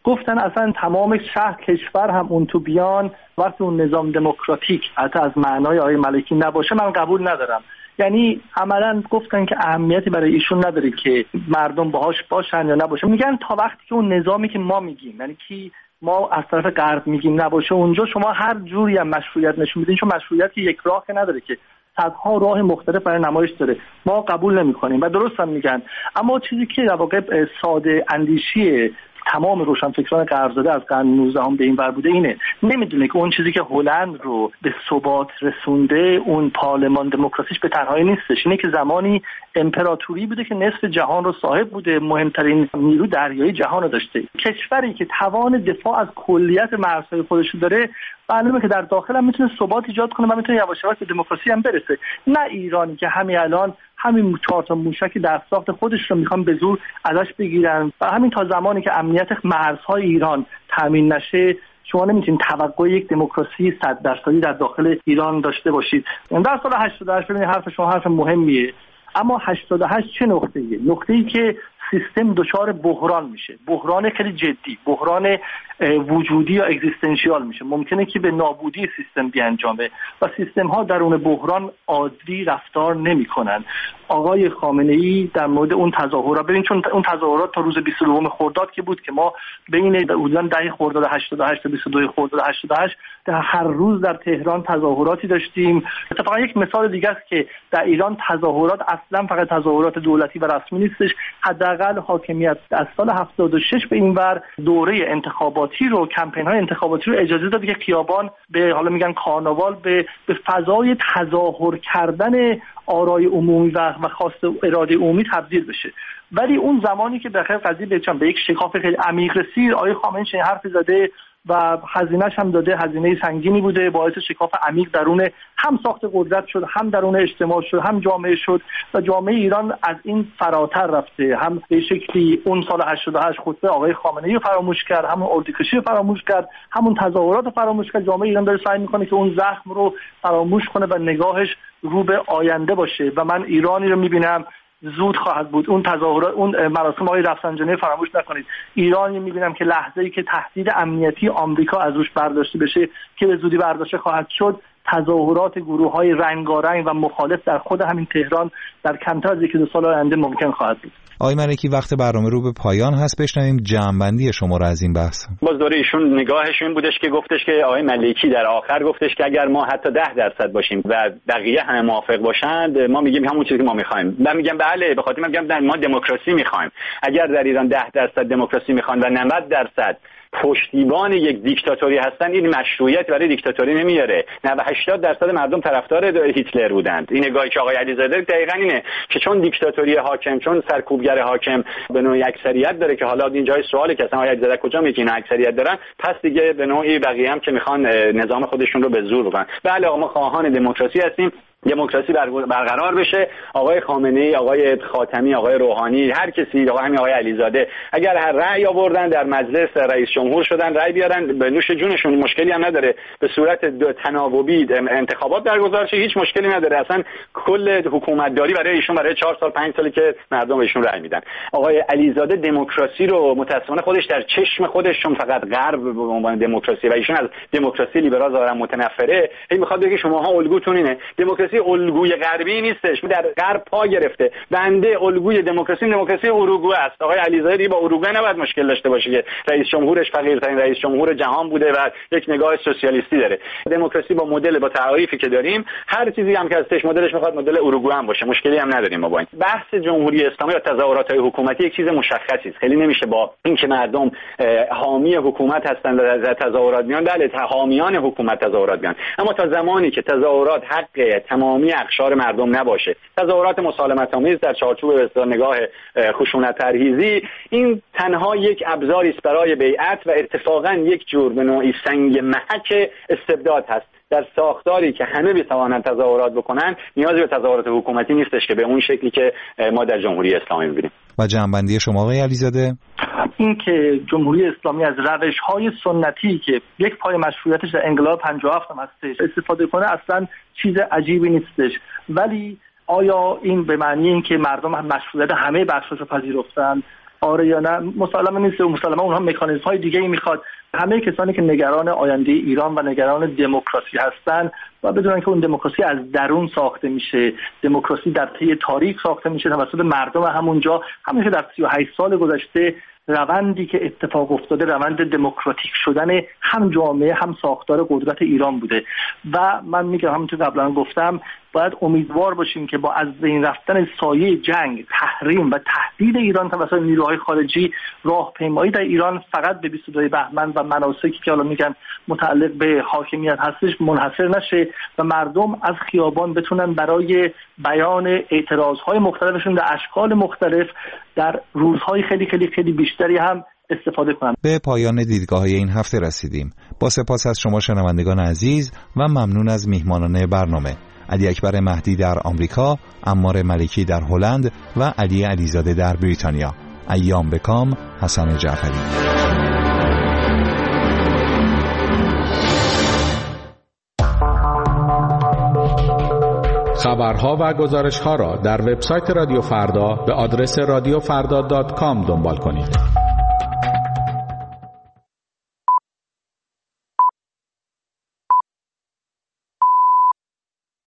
گفتن اصلا تمام شهر کشور هم اون تو بیان وقتی اون نظام دموکراتیک حتی از معنای آقای ملکی نباشه من قبول ندارم. یعنی عملا گفتن که اهمیتی برای ایشون نداره که مردم باهاش باشن یا نباشه. میگن تا وقتی که اون نظامی که ما میگیم، یعنی که ما از طرف غرب میگیم نباشه، اونجا شما هر جوری هم مشروعیت نشون میدین، چون مشروعیت یک راه که نداره که صدها راه مختلف برای نمایش داره، ما قبول نمی‌کنیم و درست هم میگن. اما چیزی که در واقع ساده اندیشی تمام روشنفکران غرب‌زاده از قرن 19 به این ور بوده اینه، نمیدونه که اون چیزی که هلند رو به ثبات رسونده اون پارلمان دموکراسیش به تنهایی نیستش، اینه که زمانی امپراتوری بوده که نصف جهان رو صاحب بوده، مهمترین نیرو دریایی جهان رو داشته. کشوری که توان دفاع از کلیت مرزهای خودش رو داره معلومه که در داخل هم میتونه ثبات ایجاد کنه و میتونه یواش یواش به دموکراسی هم برسه. نه ایرانی که همین الان همین 4 تا موشک در ساخت خودش رو میخوان به زور ازش بگیرن و همین تا زمانی که امنیت مرزهای ایران تامین نشه شما نمیتونید توقع یک دموکراسی 100% در داخل ایران داشته باشید. در سال 88 ببینید حرف شما حرف مهمیه، اما 88 چه نقطه‌ایه؟ نقطه‌ای که سیستم دچار بحران میشه، بحران خیلی جدی، بحران وجودی یا اگزیستانسیال میشه، ممکنه که به نابودی سیستم بیانجامه و سیستم ها درون بحران عادی رفتار نمیکنن. آقای خامنه‌ای در مورد اون تظاهرات، ببین چون اون تظاهرات تا روز 22 خرداد که بود که ما بین حدوداً 10 خرداد 88 تا 22 خرداد 88 هر روز در تهران تظاهراتی داشتیم. اتفاقا یک مثال دیگه است که در ایران تظاهرات اصلا فقط تظاهرات دولتی و رسمی نیستش. حداقل حاکمیت از سال 76 به این ور دوره انتخاباتی رو، کمپین‌های انتخاباتی رو اجازه داد که خیابان به حالا میگن کارناوال به فضای تظاهر کردن آرای عمومی و خواست اراده عمومی تبدیل بشه. ولی اون زمانی که بخیر قضیه به یک شکاف خیلی عمیق رسید، آقای خامنه‌ای چنین حرفی زده و هزینه‌اش هم داده، هزینه سنگینی بوده، باعث شکاف عمیق درون هم ساخت قدرت شد، هم درون اجتماع شد، هم جامعه شد و جامعه ایران از این فراتر رفته. هم به شکلی اون سال 88 خطبه آقای خامنه‌ای رو فراموش کرد، همون اردیکشی رو فراموش کرد، همون تظاهرات رو فراموش کرد. جامعه ایران داره سعی می‌کنه که اون زخم رو فراموش کنه و نگاهش رو به آینده باشه و من ایرانی رو می‌بینم زود خواهد بود. اون تظاهرات، اون مراسم های رفسنجانی فراموش نکنید. ایرانی می‌بینم که لحظه‌ای که تهدید امنیتی آمریکا از روش برداشته بشه که به زودی برداشته خواهد شد، تظاهرات گروه‌های رنگارنگ و مخالف در خود همین تهران در کمتر از 1-2 سال آینده ممکن خواهد بود. آقای ملکی، وقت برنامه رو به پایان هست، بشنویم جمع‌بندی شما رو از این بحث. باز دوره ایشون نگاهش این بودش که گفتش که آقای ملکی در آخر گفتش که اگر ما حتی 10% باشیم و بقیه همه موافق باشند ما میگیم همون چیزی که ما می‌خوایم. من میگم بله، به خاطر من میگم ما دموکراسی می‌خوایم. اگر در ایران 10% دموکراسی می‌خوان و 90% پشتیبان یک دیکتاتوری هستن، این مشروعیت برای دیکتاتوری نمیاره. 80% مردم طرفدار هیتلر بودند. این نگاهی که آقای علیزاده دقیقاً اینه که چون دیکتاتوری حاکم، چون سرکوبگر حاکم به نوعی اکثریت داره که حالا این جای سوالی که اصلا آقای علیزاده کجا میگه این اکثریت دارن، پس دیگه به نوعی بقیه هم که میخوان نظام خودشون رو به زور بکنن. بله ما خواهان دموکراسی هستیم، دموکراسی برقرار بشه. آقای خامنه‌ای، آقای خاتمی، آقای روحانی، هر کسی، آقای علیزاده اگر هر رأی آوردن در مجلس رئیس جمهور شدن، رأی بیارن، به نوش جونشون، مشکلی هم نداره. به صورت تناوبی انتخابات برگزار شه، هیچ مشکلی نداره. اصلا کل حکومتداری برای ایشون برای 4 سال 5 سالی که مردم بهشون رأی میدن. آقای علیزاده دموکراسی رو متأسفانه خودش در چشم خودشون فقط غرب به عنوان دموکراسی و ایشون از دموکراسی لیبرال ظاهرا متنفره، هی میخواد بگه شماها الگوتون اینه. دموکراسی الگوی غربی نیستش، در غرب پا گرفته. بنده الگوی دموکراسی اروگوئه است. آقای علیزاده دیگه با اروگوئه نباید مشکل داشته باشه که رئیس جمهورش فقیرترین رئیس جمهور جهان بوده و یک نگاه سوسیالیستی داره. دموکراسی با مدل، با تعریفی که داریم، هر چیزی هم که ازش مدلش میخواد مدل اروگوئه هم باشه، مشکلی هم نداریم ما با این. بحث جمهوری اسلامی یا تظاهرات‌های حکومتی یک چیز مشخصی است. خیلی نمیشه با اینکه مردم حامی حکومت هستن و تظاهرات میان، بله حامیان حکومت تظاهرات میان، اما تا زمانی که تظاهرات حق تمامی اقشار مردم نباشه، تظاهرات مسالمت‌آمیز در چارچوب نگاه خشونت پرهیزی، این تنها یک ابزاری است برای بیعت و اتفاقا یک جور به نوعی سنگ محک استبداد هست. در ساختاری که همه بتوانند تظاهرات بکنن، نیازی به تظاهرات حکومتی نیستش که به اون شکلی که ما در جمهوری اسلامی می‌بینیم. و جنبندی شما آقای علیزاده؟ این که جمهوری اسلامی از روش‌های سنتی که یک پای مشروعیتش در انقلاب 57 هم هستش استفاده کنه اصلا چیز عجیبی نیستش. ولی آیا این به معنی این که مردم مشروعیت همه بخشش رو پذیرفتن؟ آره یا نه مسلما نیست. مسلما اونها مکانیزم های دیگه ای میخواد. همه کسانی که نگران آینده ایران و نگران دموکراسی هستن و بدونن که اون دموکراسی از درون ساخته میشه، دموکراسی در طی تاریخ ساخته میشه توسط مردم همونجا. همیشه در 38 سال گذشته روندی که اتفاق افتاده روند دموکراتیک شدن هم جامعه هم ساختار قدرت ایران بوده و من میگم همونطور قبلا گفتم باید امیدوار باشیم که با از بین رفتن سایه جنگ، تحریم و تهدید ایران توسط نیروهای خارجی راهپیمایی در ایران فقط به 22 بهمن و مناسکی که حالا میگن متعلق به حاکمیت هستش منحصر نشه و مردم از خیابان بتونن برای بیان اعتراضهای مختلفشون در اشکال مختلف در روزهای خیلی خیلی خیلی بیشتری هم استفاده کنند. به پایان دیدگاه‌های این هفته رسیدیم. با سپاس از شما شنوندگان عزیز و ممنون از میهمانان برنامه: علی اکبر مهدی در آمریکا، عمار ملکی در هلند و علی علیزاده در بریتانیا. ایام بکام، حسن جعفری. خبرها و گزارش‌ها را در وبسایت رادیو فردا به آدرس radiofrda.com دنبال کنید.